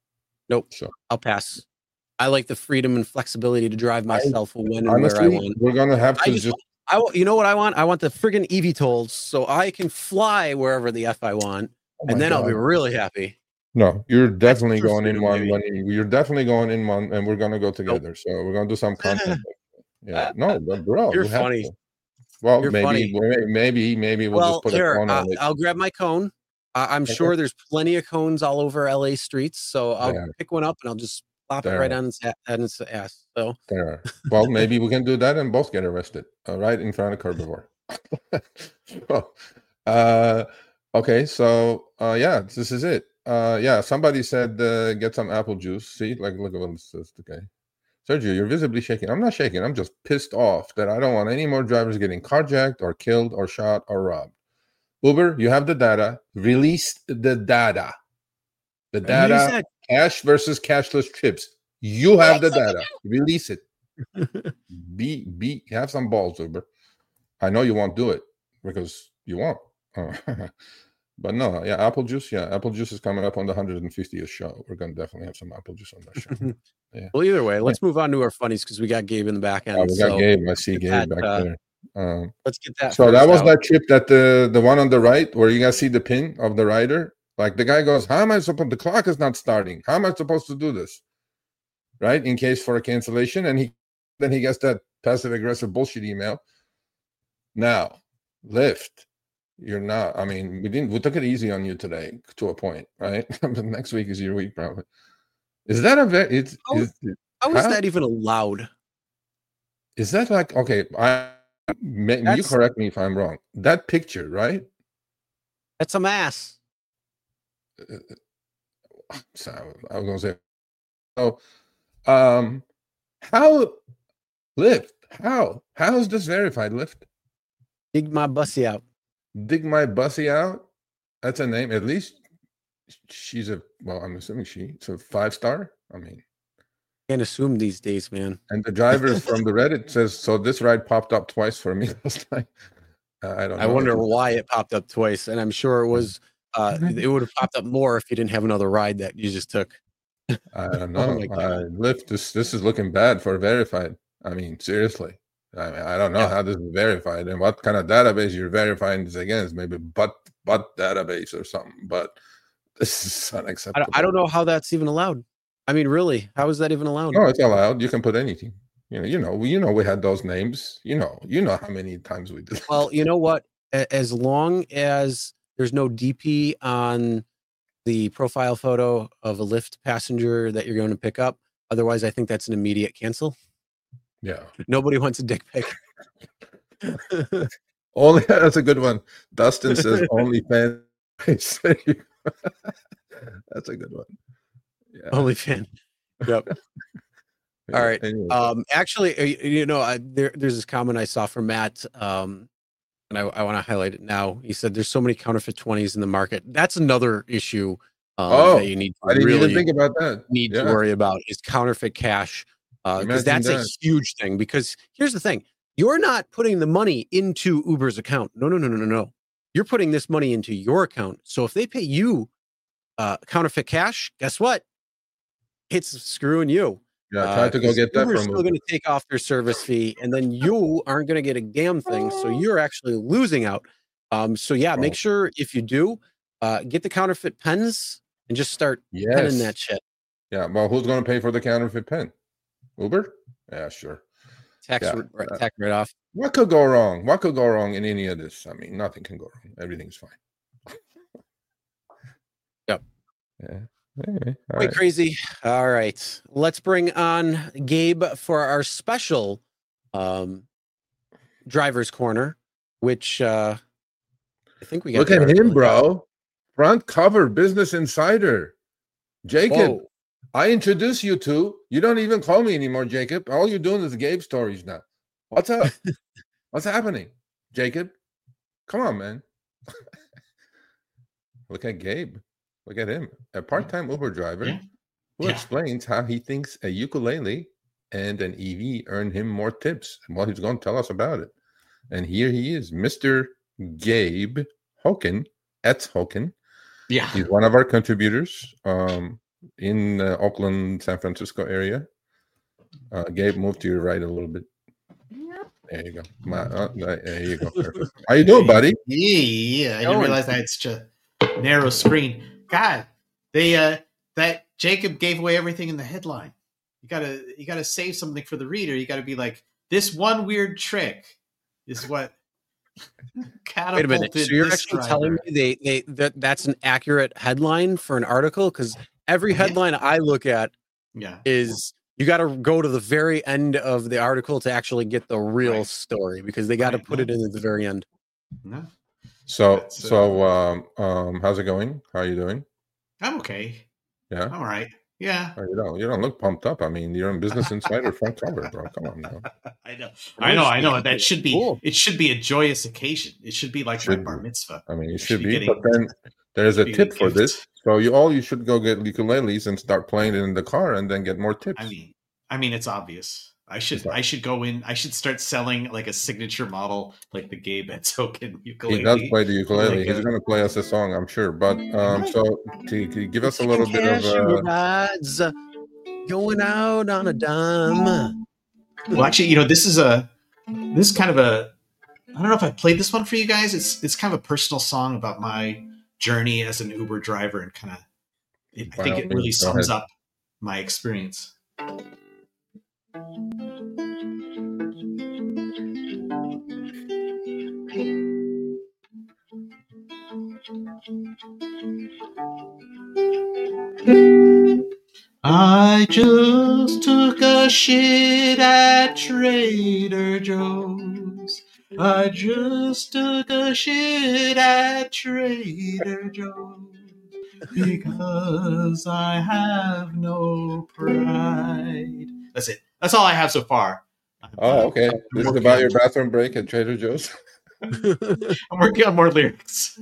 Nope. So I'll pass. I like the freedom and flexibility to drive myself I, when and honestly, where I want. We're gonna have to I just. just I, you know what I want? I want the friggin' E V tolls so I can fly wherever the F I want, oh and then God. I'll be really happy. No, you're definitely going in one. When you're definitely going in one, and we're gonna go together. Nope. So we're gonna do some content. Yeah, no, but bro, you're funny. Well, you're maybe, funny. maybe, maybe we'll, well, just put here, a cone uh, on it. I'll grab my cone. Uh, I'm okay. sure there's plenty of cones all over L A streets, so I'll yeah. pick one up and I'll just plop there. it right on its, on its ass. So there are. Well, maybe we can do that and both get arrested. Uh, right in front of Herbivore. well, uh, okay, so uh, yeah, this is it. Uh, yeah, somebody said uh, get some apple juice. See, like look at what it says. Okay, Sergio, you're visibly shaking. I'm not shaking. I'm just pissed off that I don't want any more drivers getting carjacked or killed or shot or robbed. Uber, you have the data. Release the data. The data. Cash versus cashless trips. You have the data. Release it. be be have some balls, Uber. I know you won't do it because you won't. Uh, but no, yeah, apple juice. Yeah, apple juice is coming up on the one hundred fiftieth show. We're gonna definitely have some apple juice on that show. Yeah. Well, either way, let's move on to our funnies because we got Gabe in the back end. Oh, we got so Gabe. I see Gabe that, back uh, there. Um, let's get that. So that was out. that trip that the the one on the right where you guys see the pin of the rider. Like the guy goes, "How am I supposed? The clock is not starting. How am I supposed to do this?" Right, in case for a cancellation, and he then he gets that passive aggressive bullshit email. Now, Lyft, You're not. I mean, we didn't. We took it easy on you today to a point, right? But next week is your week, probably. Is that a very? It's How, is, how is that even allowed? Is that like okay? I you That's- correct me if I'm wrong. That picture, right? That's a mass. So I was gonna say, oh, um, how Lyft? How how is this verified? Lyft? Dig my bussy out. Dig my bussy out. That's a name. At least she's a well. I'm assuming she's a five star. I mean, Can't assume these days, man. and the driver from the Reddit says so. This ride popped up twice for me last night. Uh, I don't. know I wonder why it popped up twice, and I'm sure it was. Uh, it would have popped up more if you didn't have another ride that you just took. I don't Oh know. my God. uh, Lyft. This this is looking bad for verified. I mean, seriously. I mean, I don't know Yeah. how this is verified and what kind of database you're verifying this against. Maybe butt butt database or something. But this is I unacceptable. don't, I don't know how that's even allowed. I mean, really, how is that even allowed? No, it's allowed. You can put anything. You know. You know. You know. We had those names. You know. You know how many times we did. Well, you know what? A- As long as there's no D P on the profile photo of a Lyft passenger that you're going to pick up, otherwise, I think that's an immediate cancel. Yeah. Nobody wants a dick pic. Only that's a good one. Dustin says only fan. That's a good one. Yeah. Only fan. Yep. All right. Anyway. Um, actually, uh, y- you know, I, there, there's this comment I saw from Matt, um, and I, I want to highlight it now. He said, "There's so many counterfeit twenties in the market." That's another issue um, Oh, that you need I to didn't really even think about that. need Yeah. to worry about is counterfeit cash, because Imagine that's a that. huge thing. Because here's the thing: you're not putting the money into Uber's account. No, no, no, no, no, no. You're putting this money into your account. So if they pay you uh, counterfeit cash, guess what? It's screwing you. Yeah, Uh, try to go 'cause get that Uber's from still Uber. going to take off their service fee, and then you aren't going to get a damn thing. So you're actually losing out. Um, so yeah, make Oh. sure if you do, uh, get the counterfeit pens and just start penning Yes. that shit. Yeah. Well, who's going to pay for the counterfeit pen? Uber? Yeah, sure. Tax, Yeah. r- tax right off. What could go wrong? What could go wrong in any of this? I mean, nothing can go wrong. Everything's fine. Yep. Yeah. Anyway, all Quite right. crazy. All right, let's bring on Gabe for our special um, driver's corner, which uh, I think we got. Look the at article. him, bro. Front cover, Business Insider. Jacob, Whoa. I introduce you to. You don't even call me anymore, Jacob. All you're doing is Gabe stories now. What's up? What's happening, Jacob? Come on, man. Look at Gabe. Look at him, a part-time Uber driver Yeah. who Yeah. explains how he thinks a ukulele and an E V earn him more tips. And well, he's going to tell us about it. And here he is, Mister Gabe Hoken. Etz Hoken. Yeah. He's one of our contributors um, in uh, Oakland, San Francisco area. Uh, Gabe, move to your right a little bit. There you go. My, uh, there you go. Perfect. How you doing, buddy? Yeah, I didn't Going. realize I had such a narrow screen. God, they uh that Jacob gave away everything in the headline. You gotta you gotta save something for the reader. You gotta be like, this one weird trick is what Wait catapulted a minute. So you're this actually driver. telling me they they that that's an accurate headline for an article? Because every Yeah. headline I look at Yeah. is you got to go to the very end of the article to actually get the real Right. story because they got to Right. put it in at the very end. No. So, That's, uh, so, um, um, how's it going? How are you doing? I'm okay. Yeah. I'm all right. Yeah. Oh, you don't. You don't look pumped up. I mean, you're in Business Insider front cover, bro. Come on, now. I know. I know. I know. That should be. Cool. It should be a joyous occasion. It should be like Should my bar be. mitzvah. I mean, you You should should be be. getting- But then there's a be tip getting for this. gifts. So you all you should go get ukuleles and start playing it in the car, and then get more tips. I mean, I mean, it's obvious. I should. It's ob- I should go in. I should start selling like a signature model, like the Gabe token ukulele. he does play the ukulele. Like He's a- going to play us a song, I'm sure. But um, might. so to, to give us a little bit of Cashew uh, rides, uh, going out on a dime. Well, actually, you know, this is a. This is kind of a. I don't know if I played this one for you guys. It's it's kind of a personal song about my journey as an Uber driver, and kind of. It, I By think all it really means, go sums ahead. up my experience. I just took a shit at Trader Joe's. I just took a shit at Trader Joe's because I have no pride. That's it. That's all I have so far. I'm, Oh, uh, okay. I'm This is working about on- your bathroom break at Trader Joe's. I'm working on more lyrics.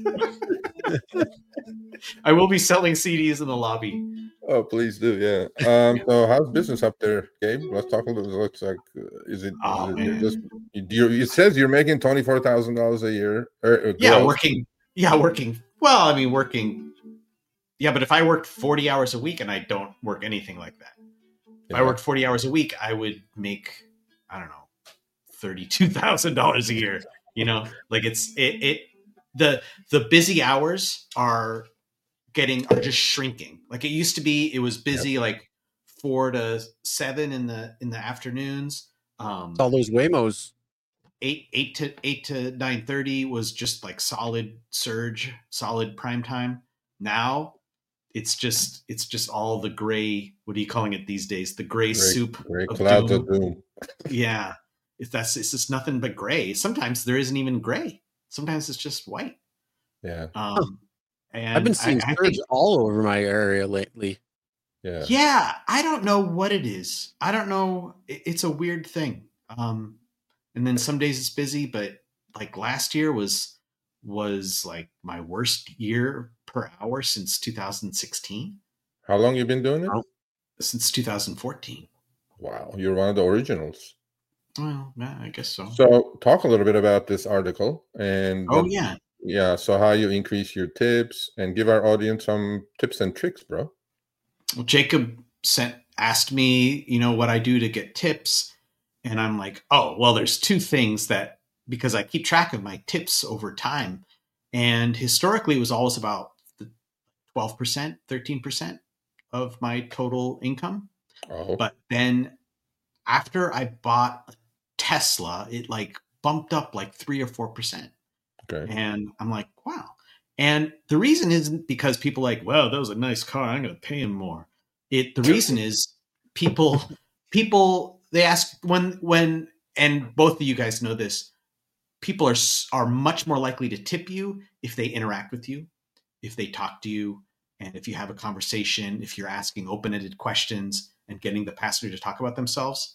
I will be selling C Ds in the lobby. Oh, please do, yeah. Um, so how's business up there, Gabe? Let's talk a little. Looks like uh, is it? Oh, is it you're man. just you it says you're making twenty four thousand dollars a year. Or, uh, Yeah, gross. working. Yeah, working. Well, I mean, working. Yeah, but if I worked forty hours a week and I don't work anything like that, if I Yeah. worked forty hours a week, I would make, I don't know, thirty-two thousand dollars a year. You know, like it's it, it the the busy hours are getting are just shrinking. Like it used to be, it was busy like four to seven in the in the afternoons. Um, All those Waymos. eight eight to eight to nine thirty was just like solid surge, solid prime time. Now it's just it's just all the gray. What are you calling it these days? The gray, Great, soup great of clouds doom. of doom. Yeah, if that's it's just nothing but gray. Sometimes there isn't even gray. Sometimes it's just white. Yeah, Um, and I've been seeing I, I surge think, all over my area lately. yeah. yeah, I don't know what it is. I don't know. It- It's a weird thing. Um, and then some days it's busy, but like last year was was like my worst year per hour since two thousand sixteen, How long you been doing it? Oh. since two thousand fourteen. Wow, you're one of the originals. Well, yeah, I guess so. So talk a little bit about this article and Oh what- yeah. yeah. So how you increase your tips and give our audience some tips and tricks, bro. Well, Jacob sent asked me, you know, what I do to get tips, and I'm like, oh, well, there's two things that because I keep track of my tips over time, and historically it was always about the twelve percent, thirteen percent of my total income. Oh, But then after I bought a Tesla, it like bumped up like three or four percent. okay. And I'm like, wow. And the reason isn't because people are like, well, that was a nice car, I'm going to pay him more. It the reason is people people they ask when when and both of you guys know this, people are s- are much more likely to tip you if they interact with you, if they talk to you, and if you have a conversation, if you're asking open-ended questions and getting the passenger to talk about themselves,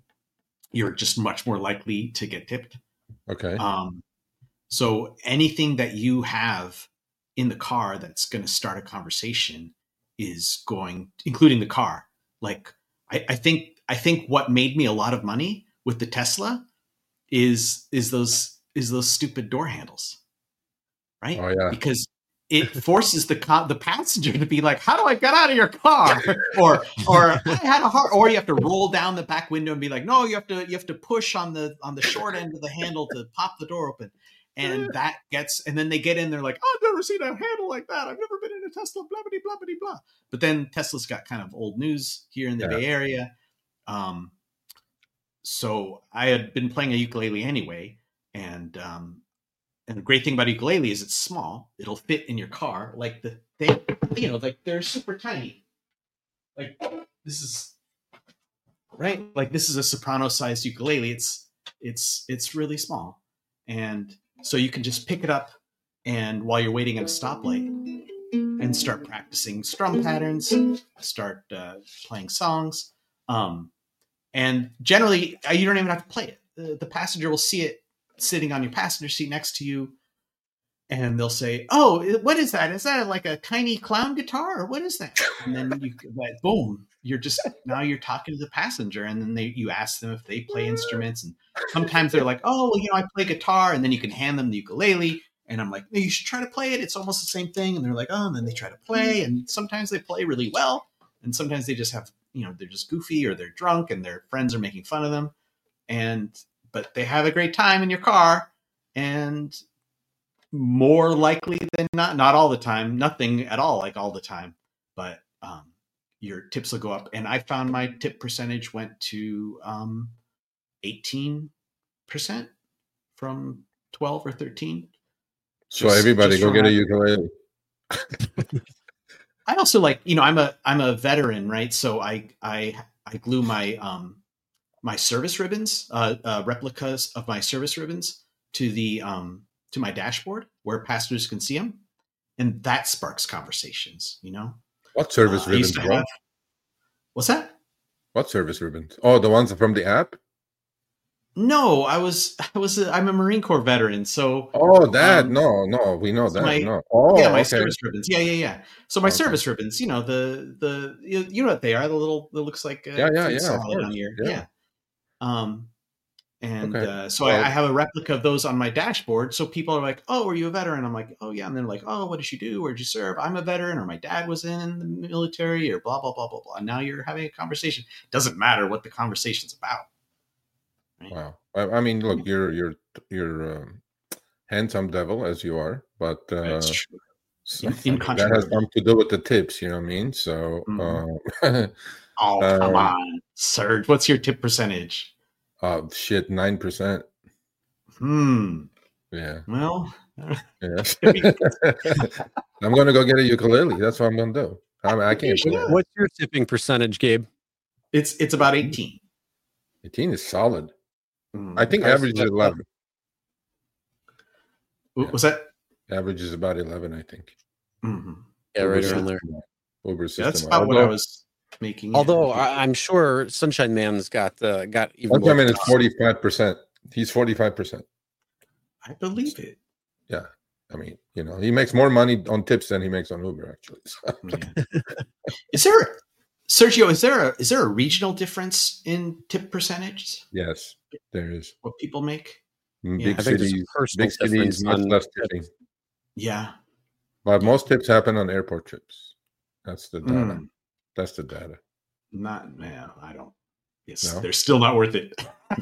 you're just much more likely to get tipped. Okay. Um, so anything that you have in the car that's going to start a conversation is going, including the car. Like I, I think, I think what made me a lot of money with the Tesla is is those is those stupid door handles, right? Oh, yeah. Because it forces the co- the passenger to be like, "How do I get out of your car?" or or I had a hard, or you have to roll down the back window and be like, "No, you have to you have to push on the on the short end of the handle to pop the door open." And that gets, and then they get in, they're like, "I've never seen a handle like that. I've never been in a Tesla, blah, blah, blah, blah, blah." But then Tesla's got kind of old news here in the Yeah. Bay Area. Um, so I had been playing a ukulele anyway. And, um, and the great thing about a ukulele is it's small. It'll fit in your car. Like the thing, you know, like they're super tiny. Like this is, right? Like this is a soprano sized ukulele. It's, it's, it's really small. And so you can just pick it up and while you're waiting at a stoplight and start practicing strum patterns, start uh, playing songs. Um, and generally, uh, you don't even have to play it. The, the passenger will see it sitting on your passenger seat next to you. And they'll say, "Oh, what is that? Is that like a tiny clown guitar or what is that?" And then you, like, boom, you're just, now you're talking to the passenger. And then they, you ask them if they play instruments. And sometimes they're like, "Oh, well, you know, I play guitar." And then you can hand them the ukulele. And I'm like, "No, you should try to play it. It's almost the same thing." And they're like, "Oh," and then they try to play. And sometimes they play really well. And sometimes they just have, you know, they're just goofy or they're drunk and their friends are making fun of them. And, but they have a great time in your car. And more likely than not, not all the time, nothing at all like all the time, but um, your tips will go up. And I found my tip percentage went to um, eighteen percent from twelve or thethirteen. So Just- everybody just go from get a having- ukulele. I also like, you know, I'm a I'm a veteran, right? So I I I glue my um my service ribbons, uh, uh replicas of my service ribbons to the um to my dashboard where passengers can see them, and that sparks conversations. You know, What service uh, I used ribbons, to bro? have, what's that? What service ribbons? Oh, the ones from the app? No, I was I was a, I'm a Marine Corps veteran, so Oh, that. um, No, no, we know so that. my No. Oh, yeah, my okay. service ribbons. Yeah, yeah, yeah. So my Okay. service ribbons, you know, the the you, you know what they are, the little that looks like a Yeah, yeah, fruit yeah, of salad course. on your Yeah. yeah. Um, and Okay. uh, so Well- I, I have a replica of those on my dashboard. So people are like, "Oh, are you a veteran?" I'm like, "Oh, yeah." And they're like, "Oh, what did you do? Where'd you serve?" I'm a veteran, or my dad was in the military, or blah blah blah blah blah. And now you're having a conversation. Doesn't matter what the conversation's about. Right? Wow. I, I mean, look, you're you're you're um, handsome devil as you are, but uh, That's true. so, In- I mean, that has incontrovertible. something to do with the tips. You know what I mean? So, Mhm. uh, Oh, come Um, on, Serge. What's your tip percentage? uh, shit, nine percent. Hmm. Yeah. Well, Yeah. I'm gonna go get a ukulele. That's what I'm gonna do. I, mean, I can't. play. What's your tipping percentage, Gabe? it's it's about eighteen. eighteen is solid. Mm. I think Okay, so average is that's- eleven. What was that? Average is about eleven, I think. Mm-hmm. Yeah, right Uber around there. system. Uber system. That's about what I Although- was making. yeah. Although I, I'm sure Sunshine Man's got uh, got even One more. time it's forty-five percent. He's forty-five percent. I believe it. Yeah. I mean, you know, he makes more money on tips than he makes on Uber, actually. So, Yeah. Is there, Sergio? Is there a is there a regional difference in tip percentages? yes, there is. What people make? In Yeah. big I think there's a cities, personal big cities, difference much on less tips. tipping. Yeah. But most tips happen on airport trips. That's the data. Mm. That's the data. Not man. I don't. Yes, No? they're still not worth it.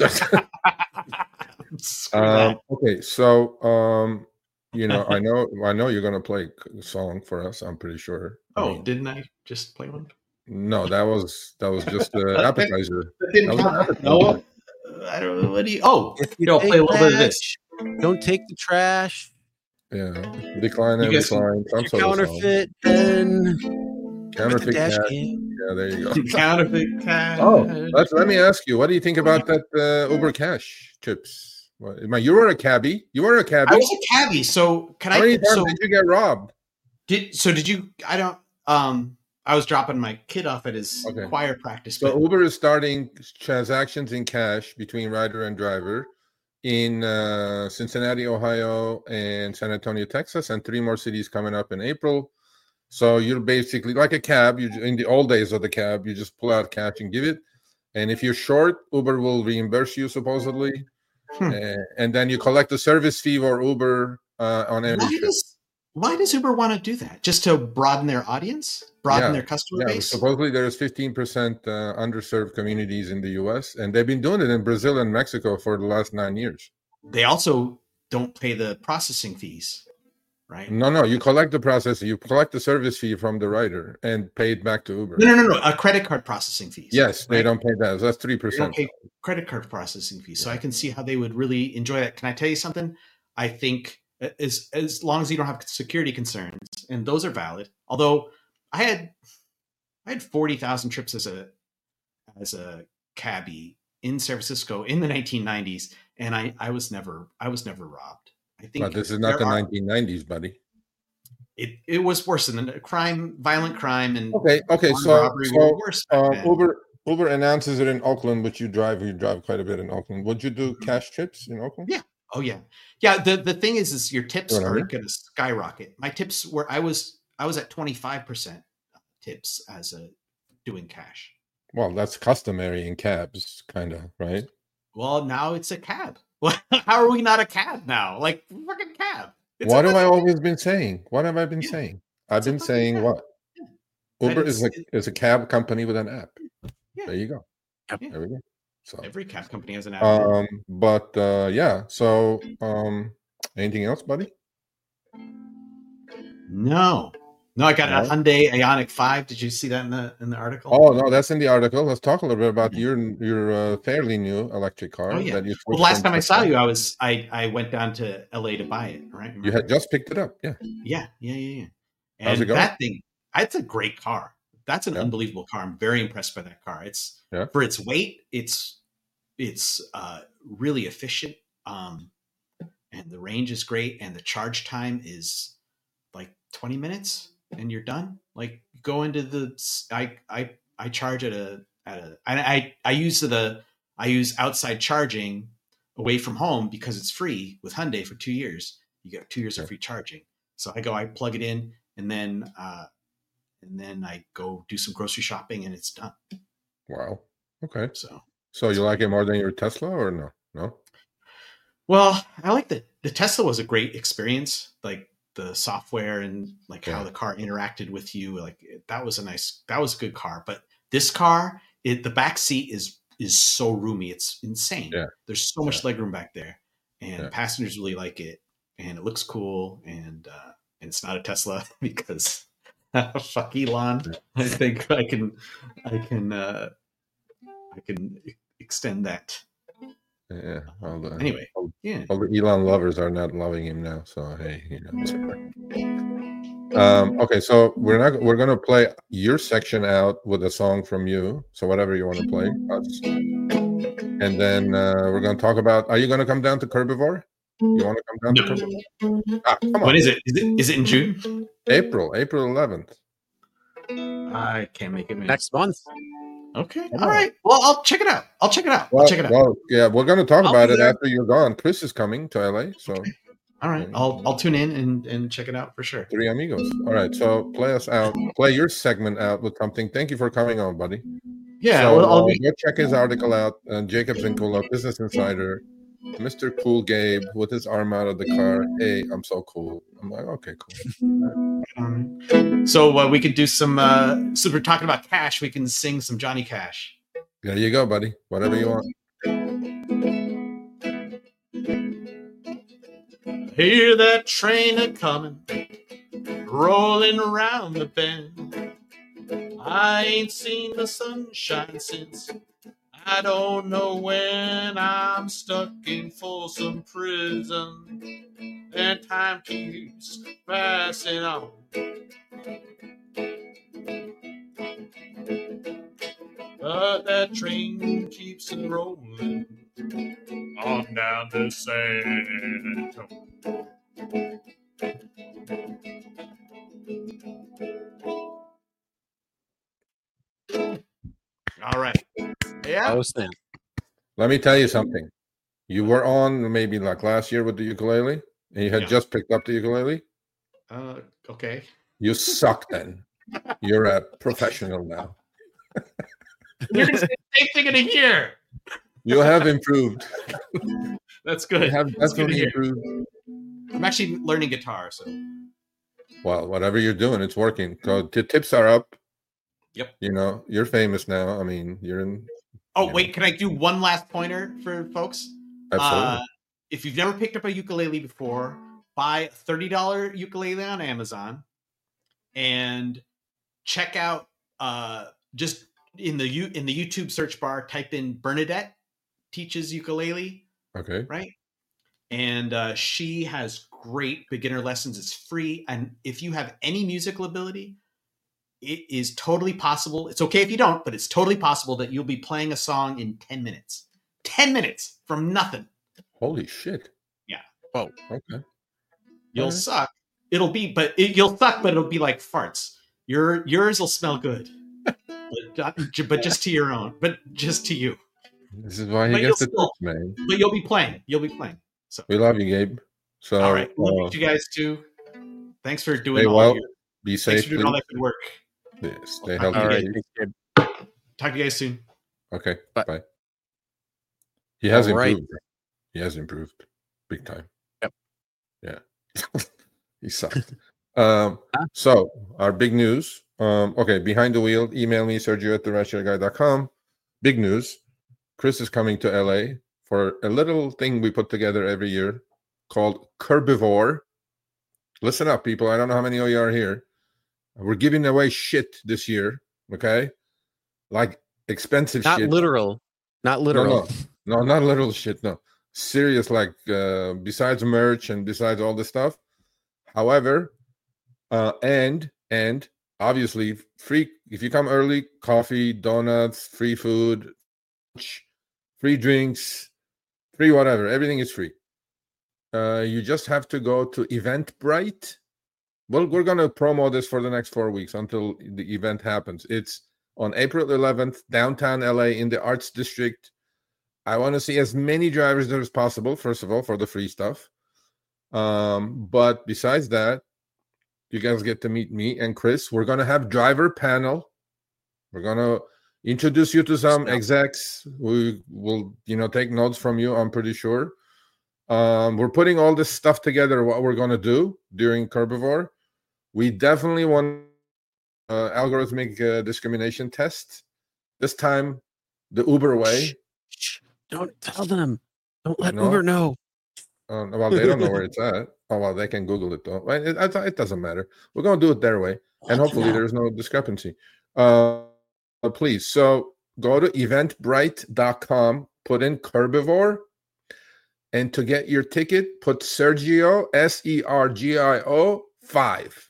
Screw Um, that. okay, so um, you know, I know, I know you're gonna play a song for us. I'm pretty sure. I Oh, mean, didn't I just play one? no, that was that was just the Okay. appetizer. That didn't That was an count. appetizer. No. I don't know. What do you? Oh, If you know, take play a little bit of this. trash, Don't take the trash. Yeah, decline You and guys can- decline. Some Your sort of song. counterfeit pen. With the Counterfeit dash cash. cam. Yeah, there you go. Counterfeit cash. Oh, let's, let me ask you, what do you think about that uh, Uber Cash tips? Well, my, you were a cabbie. You were a cabbie. I was a cabbie, so can How I? many times So did you get robbed? did so? Did you? I don't. Um, I was dropping my kid off at his Okay. choir practice. So But Uber is starting transactions in cash between rider and driver in uh, Cincinnati, Ohio, and San Antonio, Texas, and three more cities coming up in April. So you're basically like a cab. You in the old days of the cab, you just pull out cash and give it. And if you're short, Uber will reimburse you supposedly, Hmm. uh, and then you collect a service fee for Uber uh, on every why trip. does why does Uber want to do that? Just to broaden their audience, broaden Yeah. their customer Yeah, base. supposedly there's fifteen percent uh, underserved communities in the U S, and they've been doing it in Brazil and Mexico for the last nine years. They also don't pay the processing fees, right? No, no, you collect the process, you collect the service fee from the rider and pay it back to Uber. No, no, no, no. A credit card processing fees. Yes, they right? don't pay that. So that's three They don't percent. pay credit card processing fees. So I can see how they would really enjoy that. Can I tell you something? I think as as long as you don't have security concerns, and those are valid. Although I had I had forty thousand trips as a as a cabbie in San Francisco in the nineteen nineties, and I I was never I was never robbed. I think But this is not there the are- nineteen nineties, buddy. It it was worse than the crime, violent crime, and Okay, okay, armed so, robbery were so worse back uh, then. Uber Uber announces it in Oakland, which you drive. You drive quite a bit in Oakland. Would you do cash trips in Oakland? Yeah. Oh yeah, yeah. The the thing is, is your tips You know what I are mean? going to skyrocket. My tips were I was I was at twenty five percent tips as a doing cash. Well, that's customary in cabs, kind of, right? Well, now it's a cab. How are we not a cab now? Like fucking cab. It's What a have I fucking- always been saying? What have I been Yeah. saying? I've It's a been fucking saying cab. what? Yeah. Uber And is a it's- is a cab company with an app. Yeah. There you go. Yep. Yeah. There we go. So, Every cab company has an app. um, but uh, yeah. So, um, anything else, buddy? no, no. I got No? a Hyundai Ioniq five. Did you see that in the in the article? Oh no, that's in the article. Let's talk a little bit about your your uh, fairly new electric car. Oh, yeah. That you Well, switched last from time I saw Tesla. you, I was I I went down to L A to buy it. Right? You had just picked it up. Yeah. Yeah, yeah, yeah, yeah. How's And it going? that thing, it's a great car. That's an Yeah. unbelievable car. I'm very impressed by that car. It's Yeah. for its weight. It's it's uh, really efficient, um, and the range is great, and the charge time is like twenty minutes, and you're done. Like go into the I I I charge at a at a I I, I use the I use outside charging away from home because it's free with Hyundai for two years. You get two years of free charging. So I go, I plug it in, and then uh, and then I go do some grocery shopping, and it's done. Wow. Okay. So, So you like it more than your Tesla, or no? No. well, I like the the Tesla was a great experience, like the software and like how Yeah. the car interacted with you. Like that was a nice, that was a good car. But this car, it the back seat is is so roomy, it's insane. Yeah. There's so much legroom back there, and Yeah. passengers really like it, and it looks cool, and uh, and it's not a Tesla because fuck Elon. I think I can I can uh, I can e- extend that. Yeah. All the, Anyway, all, yeah. all the Elon lovers are not loving him now. So hey, you know. It's okay. Um, okay, so we're not we're gonna play your section out with a song from you. So whatever you want to play, us. And then uh, we're gonna talk about. Are you gonna come down to Herbivore? You want to come down No. to Herbivore? Ah, come on. When is it? Is it is it in June? April, April eleventh. I can't make it. Man. Next month. Okay. Come All on. right. Well, I'll check it out. I'll check it out. Well, I'll check it out. well, yeah, we're gonna talk I'll about be it there. after you're gone. Chris is coming to L A, so All right. I'll I'll tune in and, and check it out for sure. three amigos. All right, so play us out. Play your segment out with something. Thank you for coming on, buddy. Yeah. So, well, I'll uh, be, go check his article out. Uh, Jacob Zinkula, Business Insider, Mister Cool Gabe with his arm out of the car. Hey, I'm so cool. I'm like, okay, cool. um, so uh, we could do some. Uh, so we're talking about Cash. We can sing some Johnny Cash. There you go, buddy. Whatever you want. Hear that train a coming, rolling around the bend. I ain't seen the sunshine since I don't know when. I'm stuck in Folsom Prison, and time keeps passing on. But that train keeps it rolling on down to San Antonio. All right. Yeah. Oh, snap. Let me tell you something. You were on maybe like last year with the ukulele, and you had Yeah. just picked up the ukulele. Uh, okay. You suck then. You're a professional now. You're going to say the same thing in a year. You have improved. That's You good. have That's good to definitely hear. improved. I'm actually learning guitar, so Well, whatever you're doing, it's working. So the tips are up. Yep. You know, you're famous now. I mean, you're in. Oh, Yeah. wait, can I do one last pointer for folks? Absolutely. Uh, if you've never picked up a ukulele before, buy a thirty dollars ukulele on Amazon and check out uh, just in the U in the YouTube search bar, type in Bernadette teaches ukulele, okay. right? And uh, she has great beginner lessons. It's free. And if you have any musical ability, it is totally possible. It's okay if you don't, but it's totally possible that you'll be playing a song in ten minutes. ten minutes from nothing. Holy shit. Yeah. Whoa. Okay. You'll Alright. suck. It'll be, but it, you'll suck, but it'll be like farts. Your yours will smell good, but, not- but just to your own, but just to you. This is why he But gets the you'll tips, man. But you'll be playing. You'll be playing. So, We love you, Gabe. So, all right. Love uh, you guys too. Thanks for doing stay all well. your, Be thanks safe. for doing all that good work. please. Yeah, stay All healthy. All right. please. Thanks, Gabe. Talk to you guys soon. Okay. Bye. Bye. He has All right. improved. He has improved big time. Yep. Yeah. He sucked. um, so our big news. Um, okay, behind the wheel, email me, Sergio at the rideshare guy dot com. Big news. Chris is coming to L A for a little thing we put together every year called Herbivore. Listen up, people. I don't know how many of you are here. We're giving away shit this year. Okay. Like expensive Not shit. literal. Not No, literal. no, no, not little shit. No, serious. Like uh, besides merch and besides all this stuff. However, uh, and and obviously free. If you come early, coffee, donuts, free food, free drinks, free whatever. Everything is free. Uh, you just have to go to Eventbrite. Well, we're going to promo this for the next four weeks until the event happens. It's on April eleventh, downtown L A in the Arts District. I want to see as many drivers as possible, first of all, for the free stuff. Um, but besides that, you guys get to meet me and Chris. We're going to have driver panel. We're going to introduce you to some execs. We will, you know, take notes from you, I'm pretty sure. Um, we're putting all this stuff together, what we're going to do during Curbivore. We definitely want uh, algorithmic uh, discrimination test. This time, the Uber way. Shh, don't tell them. Don't let No? Uber know. Uh, well, they don't know where it's at. Oh, well, they can Google it, though. It, it, it doesn't matter. We're going to do it their way. And hopefully there's no discrepancy. Uh, please. So go to eventbrite dot com, put in Curbivore. And to get your ticket, put Sergio, S E R G I O, five.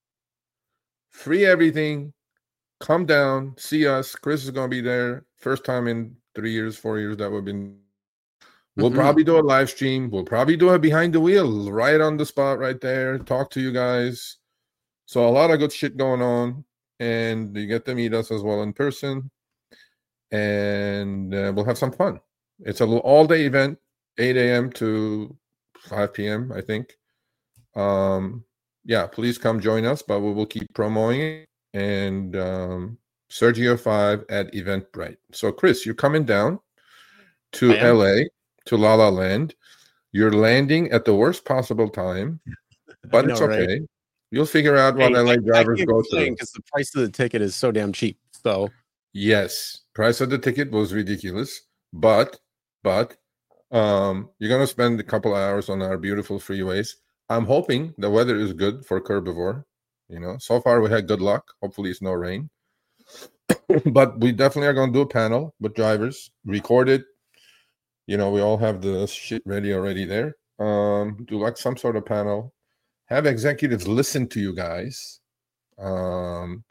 Free everything. Come down, see us. Chris is going to be there. First time in three years, four years that we've been. We'll mm-hmm. probably do a live stream. We'll probably do a behind the wheel right on the spot right there. Talk to you guys. So a lot of good shit going on. And you get to meet us as well in person. And uh, we'll have some fun. It's a little all-day event. eight a.m. to five p.m., I think. Um, yeah, please come join us, but we will keep promoting it. And um, Sergio five at Eventbrite. So, Chris, you're coming down to L A, to La La Land. You're landing at the worst possible time, but know, it's okay. Right? You'll figure out what hey, L A drivers go through. Because the price of the ticket is so damn cheap. So, yes, price of the ticket was ridiculous, but, but, Um, you're going to spend a couple hours on our beautiful freeways. I'm hoping the weather is good for Curbivore. You know, so far we had good luck. Hopefully it's no rain. But we definitely are going to do a panel with drivers, record it. You know, we all have the shit ready already there. Um, do like some sort of panel. Have executives listen to you guys. Um,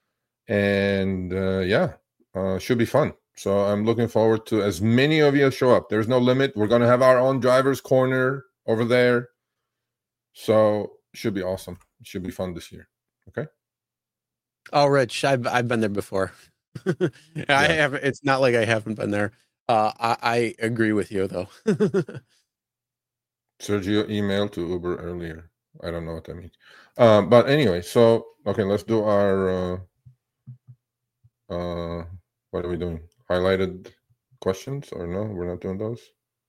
and uh, yeah, uh, should be fun. So I'm looking forward to as many of you show up. There's no limit. We're going to have our own driver's corner over there. So it should be awesome. It should be fun this year. Okay. Oh, Rich, I've I've been there before. I yeah. have. It's not like I haven't been there. Uh, I, I agree with you though. Sergio emailed to Uber earlier. I don't know what that means. Um, but anyway, so okay, let's do our. Uh, uh, what are we doing? Highlighted questions or no? We're not doing those.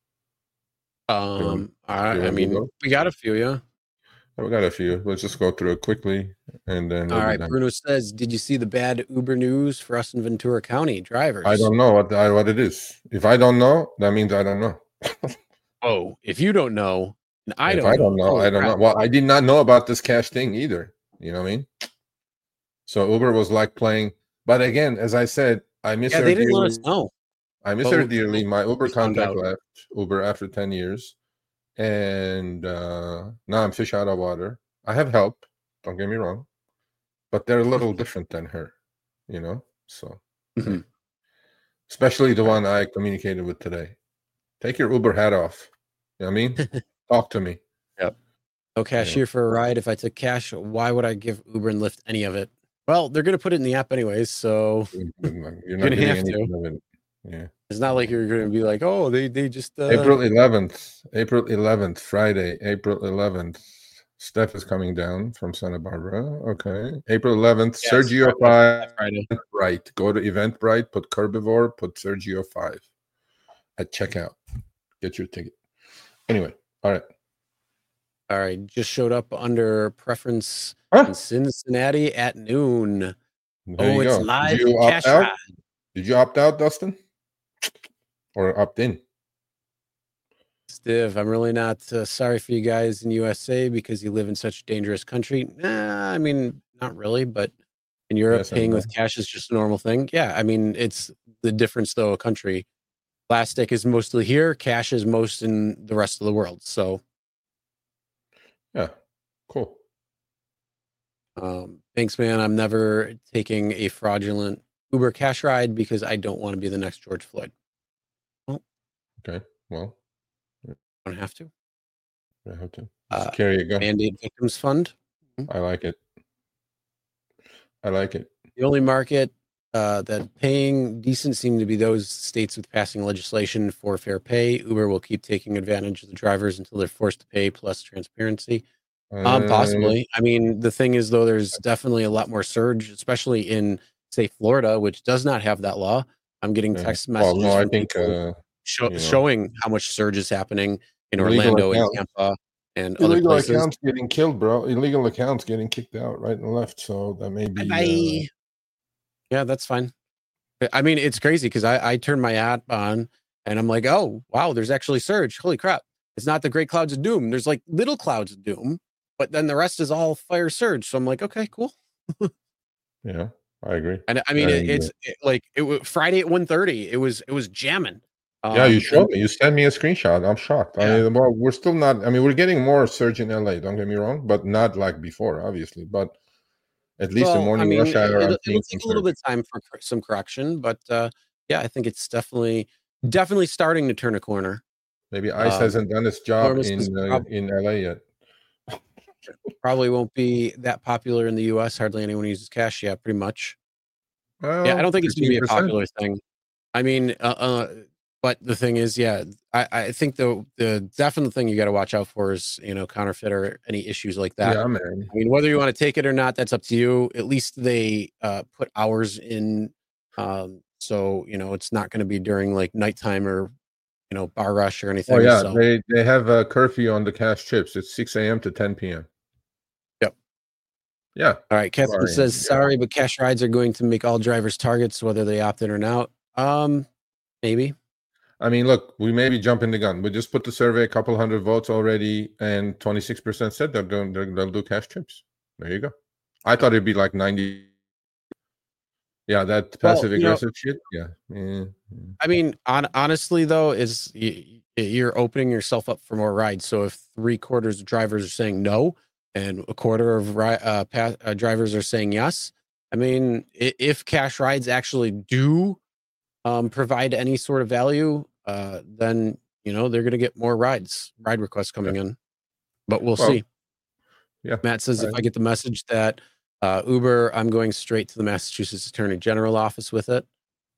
Um, I, I mean, we got a few, yeah. We got a few. Let's just go through it quickly, and then. All right. Bruno says, "Did you see the bad Uber news for us in Ventura County drivers?" I don't know what I, what it is. If I don't know, that means I don't know. Oh, if you don't know, and I if don't. I don't know. know I don't crap. know. Well, I did not know about this cash thing either. You know what I mean? So Uber was like playing, but again, as I said. I miss yeah, her they didn't dearly. let us know. I miss but her dearly. My Uber contact out. left Uber after ten years. And uh, now I'm fish out of water. I have help. Don't get me wrong. But they're a little different than her, you know? So, mm-hmm. especially the one I communicated with today. Take your Uber hat off. You know what I mean? Talk to me. Yep. No cashier yeah. for a ride. If I took cash, why would I give Uber and Lyft any of it? Well, they're going to put it in the app anyways, so you're not going to have to. Yeah, it's not like you're going to be like, oh, they they just uh... April eleventh, April eleventh, Friday, April eleventh. Steph is coming down from Santa Barbara. Okay, April eleventh, yes, Sergio five. Friday. Right, go to Eventbrite, put Curbivore, put Sergio five at checkout. Get your ticket. Anyway, all right. All right, just showed up under preference huh? in Cincinnati at noon. There oh, it's go. live. Did you opt out? Ride. Did you opt out, Dustin? Or opt in? Steve, I'm really not uh, sorry for you guys in U S A because you live in such a dangerous country. Nah, I mean, not really, but in Europe, yes, paying with cash is just a normal thing. Yeah, I mean, it's the difference, though, a country. Plastic is mostly here. Cash is most in the rest of the world. So. Yeah, cool. Um, thanks, man. I'm never taking a fraudulent Uber cash ride because I don't want to be the next George Floyd. Well, okay. Well, I don't have to. I have to. Uh, carry it. Go. Mandate Victims Fund. I like it. I like it. The only market uh, that paying decent seem to be those states with passing legislation for fair pay. Uber will keep taking advantage of the drivers until they're forced to pay plus transparency. Um, possibly. I mean, the thing is, though, there's definitely a lot more surge, especially in, say, Florida, which does not have that law. I'm getting Yeah. text Well, messages no, I from think people uh, show, you know. showing how much surge is happening in Illegal Orlando and accounts. Tampa and other illegal places. accounts getting killed, bro. Illegal accounts getting kicked out right and left. So that may be. Bye. Uh, Yeah, that's fine. I mean, it's crazy because I, I turned my app on and I'm like, oh, wow, there's actually surge. Holy crap. It's not the great clouds of doom. There's like little clouds of doom, but then the rest is all fire surge. So I'm like, okay, cool. yeah, I agree. And I mean, it, And, it's uh, it, like it was Friday at one thirty. It was it was jamming. Um, yeah, you showed and- me. You sent me a screenshot. I'm shocked. I Yeah. mean, well, we're still not. I mean, we're getting more surge in L A. Don't get me wrong, but not like before, obviously. But at least the Well, morning I mean, rush hour, it'll, I'm it'll seeing take some a little surge. bit of time for cor- some correction, but uh, yeah, I think it's definitely definitely starting to turn a corner. Maybe ICE um, hasn't done its job Normus was in uh, prob- in L A yet. Probably won't be that popular in the U S. Hardly anyone uses cash yet, pretty much. Well, Yeah, I don't think it's going to be a fifteen percent. popular thing. I mean, uh, uh, but the thing is, yeah, I, I think the the definite thing you got to watch out for is, you know, counterfeit or any issues like that. Yeah, man. I mean, whether you want to take it or not, that's up to you. At least they uh, put hours in, um, so you know it's not going to be during like nighttime or you know bar rush or anything. Oh yeah, so. they they have a curfew on the cash chips. It's six a.m. to ten p.m. Yep. Yeah. All right. Catherine Sorry. says, Yeah. "Sorry, but cash rides are going to make all drivers targets, whether they opt in or not." Um, maybe. I mean, look, we may be jumping the gun. We just put the survey, a couple hundred votes already, and twenty-six percent said they're doing, they're, they'll do cash chips. There you go. I thought it'd be like ninety. Yeah, that Well, passive you know- aggressive shit. Yeah. Yeah. I mean, on, honestly, though, is y- you're opening yourself up for more rides. So if three quarters of drivers are saying no, and a quarter of ri- uh, pa- uh, drivers are saying yes, I mean, i- if cash rides actually do um, provide any sort of value, uh, then you know they're going to get more rides, ride requests coming in. But we'll Well, see. yeah. Matt says, if I- I get the message that uh, Uber, I'm going straight to the Massachusetts Attorney General office with it.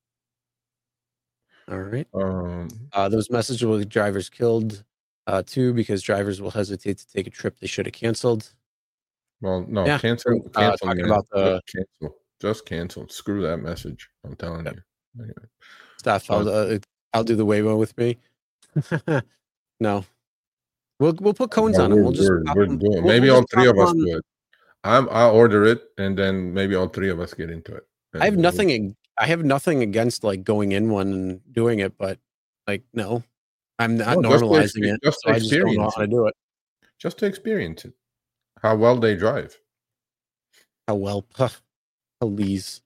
All right. Um, Uh, those messages will get drivers killed uh, too, because drivers will hesitate to take a trip they should have canceled. well, no, Yeah, cancel. true. Uh, cancel talking man. about the- Just cancel. Just cancel. Screw that message. I'm telling Yep. you. Anyway. Stuff. I'll, uh, I'll do the Waymo with me. No, we'll we'll put cones No, on them. we're, We'll just we're, pop we're them- doing. we'll- Maybe we'll all just three pop of us them on- do it. I'm. I'll order it, and then maybe all three of us get into it. I have And nothing. ag- I have nothing against like going in one and doing it, but like no, I'm not No, just to normalizing expe- it. just to So I just don't know experience how to it. do it. just to experience it, how well they drive. How well, please.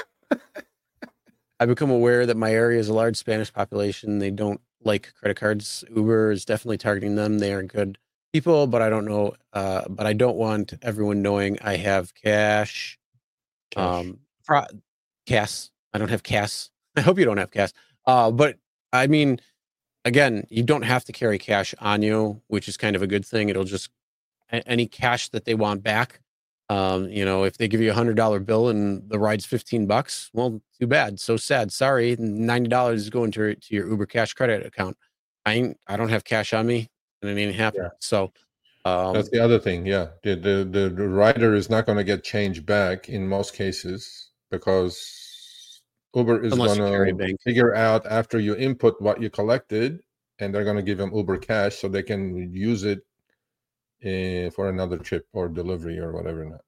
I become aware that my area is a large Spanish population. They don't like credit cards. Uber is definitely targeting them. They are good people, but I don't know. Uh, but I don't want everyone knowing I have cash. Cash. Um, pro- cash. I don't have cash. I hope you don't have cash. Uh, but I mean, again, you don't have to carry cash on you, which is kind of a good thing. It'll just a- any cash that they want back. Um, you know, if they give you a hundred dollar bill and the ride's fifteen bucks, well, too bad. So sad. Sorry, ninety dollars is going to to your Uber Cash credit account. I ain't. I don't have cash on me, and it ain't happening. So, um, That's the other thing. Yeah, the the the, the rider is not going to get change back in most cases because Uber is Unless you going carry a to bank. figure out after you input what you collected, and they're going to give them Uber Cash so they can use it uh, for another trip or delivery or whatever. Not.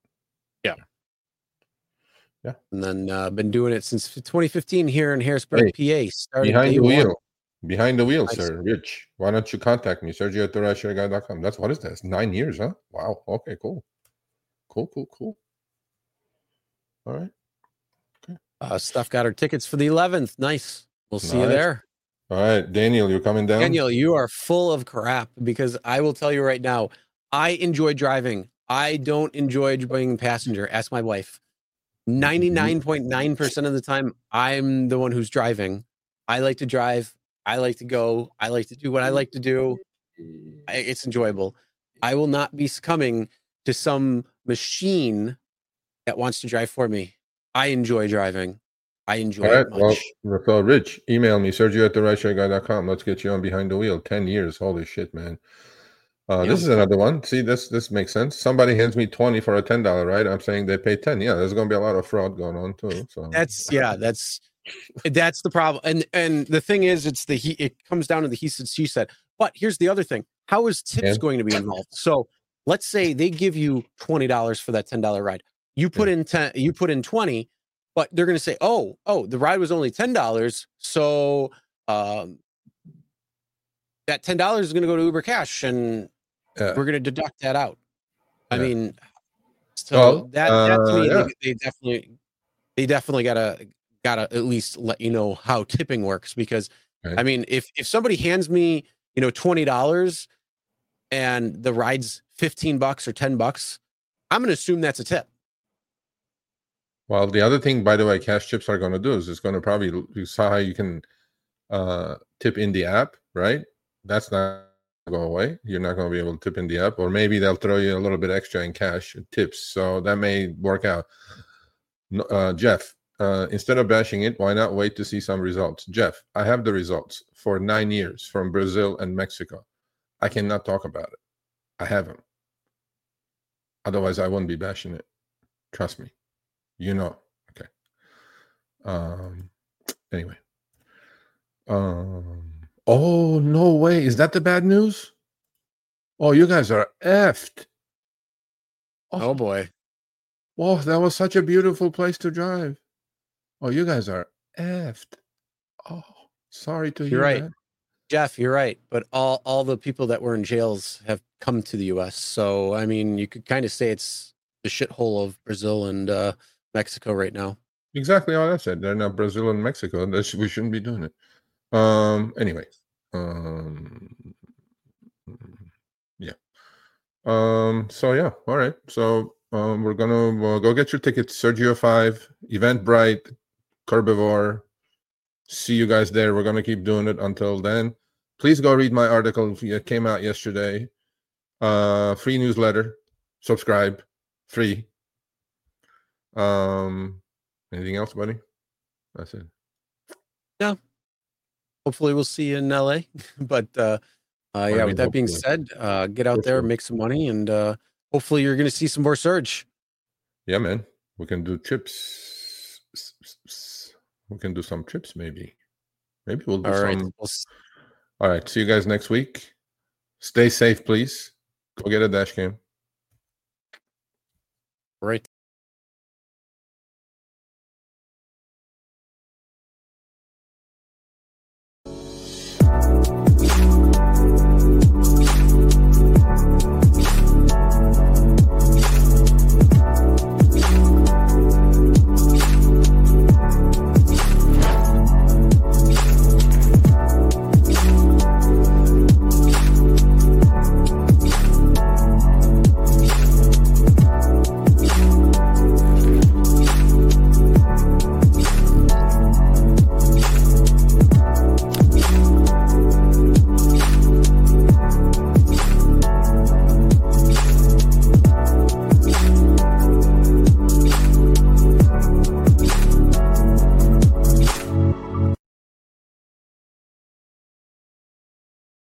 and then uh, been doing it since twenty fifteen here in Harrisburg, Hey, P A. Started Behind day the one. wheel. Behind the wheel, Nice. sir. Rich. Why don't you contact me? Sergio at the right share guy dot com. That's what is that? It's nine years, huh? Wow. Okay, cool. Cool, cool, cool. All right. Uh, Stuff got her tickets for the eleventh. Nice. We'll see you Nice. there. All right. Daniel, you're coming down. Daniel, you are full of crap because I will tell you right now, I enjoy driving. I don't enjoy being passenger. Ask my wife. ninety-nine point nine percent of the time, I'm the one who's driving. I like to drive. I like to go. I like to do what I like to do. I, it's enjoyable. I will not be succumbing to some machine that wants to drive for me. I enjoy driving. I enjoy All right, it much. well, so Rich, email me, Sergio at the right share guy dot com. Let's get you on behind the wheel. ten years. Holy shit, man. Uh, Yeah. This is another one. See, this this makes sense. Somebody hands me twenty for a ten dollar ride. I'm saying they pay ten. Yeah, there's going to be a lot of fraud going on too. So That's yeah, that's that's the problem. And and the thing is, it's the he. It comes down to the he said, she said. But here's the other thing: how is tips Yeah. going to be involved? So let's say they give you twenty dollars for that ten dollar ride. You put Yeah. in ten. You put in twenty, but they're going to say, oh, oh, the ride was only ten dollars, so um, that ten dollars is going to go to Uber Cash, and Yeah. we're going to deduct that out. I Yeah. mean, so Well, that that to uh, me, yeah. they, they definitely they definitely gotta gotta at least let you know how tipping works, because Okay. I mean, if if somebody hands me, you know, twenty dollars and the ride's fifteen bucks or ten bucks, I'm gonna assume that's a tip. Well, the other thing, by the way, Cash Chips are going to do is it's going to probably, you saw how you can uh, tip in the app, right? That's not going to go away. You're not going to be able to tip in the app, or maybe they'll throw you a little bit extra in cash tips. So that may work out. No- Uh, Jeff, uh, instead of bashing it, why not wait to see some results? Jeff, I have the results for nine years from Brazil and Mexico. I cannot talk about it. I have them. Otherwise, I wouldn't be bashing it. Trust me. You know. Okay. Um. Anyway. Um. Oh, no way. Is that the bad news? Oh, you guys are effed. Oh boy. Whoa, that was such a beautiful place to drive. Oh, you guys are effed. Oh, sorry to hear You're right. that. Jeff, you're right. But all all the people that were in jails have come to the U S. So I mean, you could kind of say it's the shithole of Brazil and uh, Mexico right now. Exactly all I said. They're not Brazil and Mexico. That's, we shouldn't be doing it. Um. Anyway. Um. Yeah. Um. So yeah. All right. So um, we're gonna uh, go get your tickets. Sergio Five, Eventbrite, Curbivore. See you guys there. We're gonna keep doing it until then. Please go read my article. It came out yesterday. Uh, free newsletter. Subscribe. Free. Um. Anything else, buddy? That's it. Yeah. Hopefully we'll see you in L A. But uh, uh I yeah, mean, with that being hopefully. said, uh get out For there, sure. make some money, and uh hopefully you're gonna see some more surge. Yeah, man. We can do trips. We can do some trips, maybe. Maybe we'll do All some. right. We'll s- All right. See you guys next week. Stay safe, please. Go get a dash cam.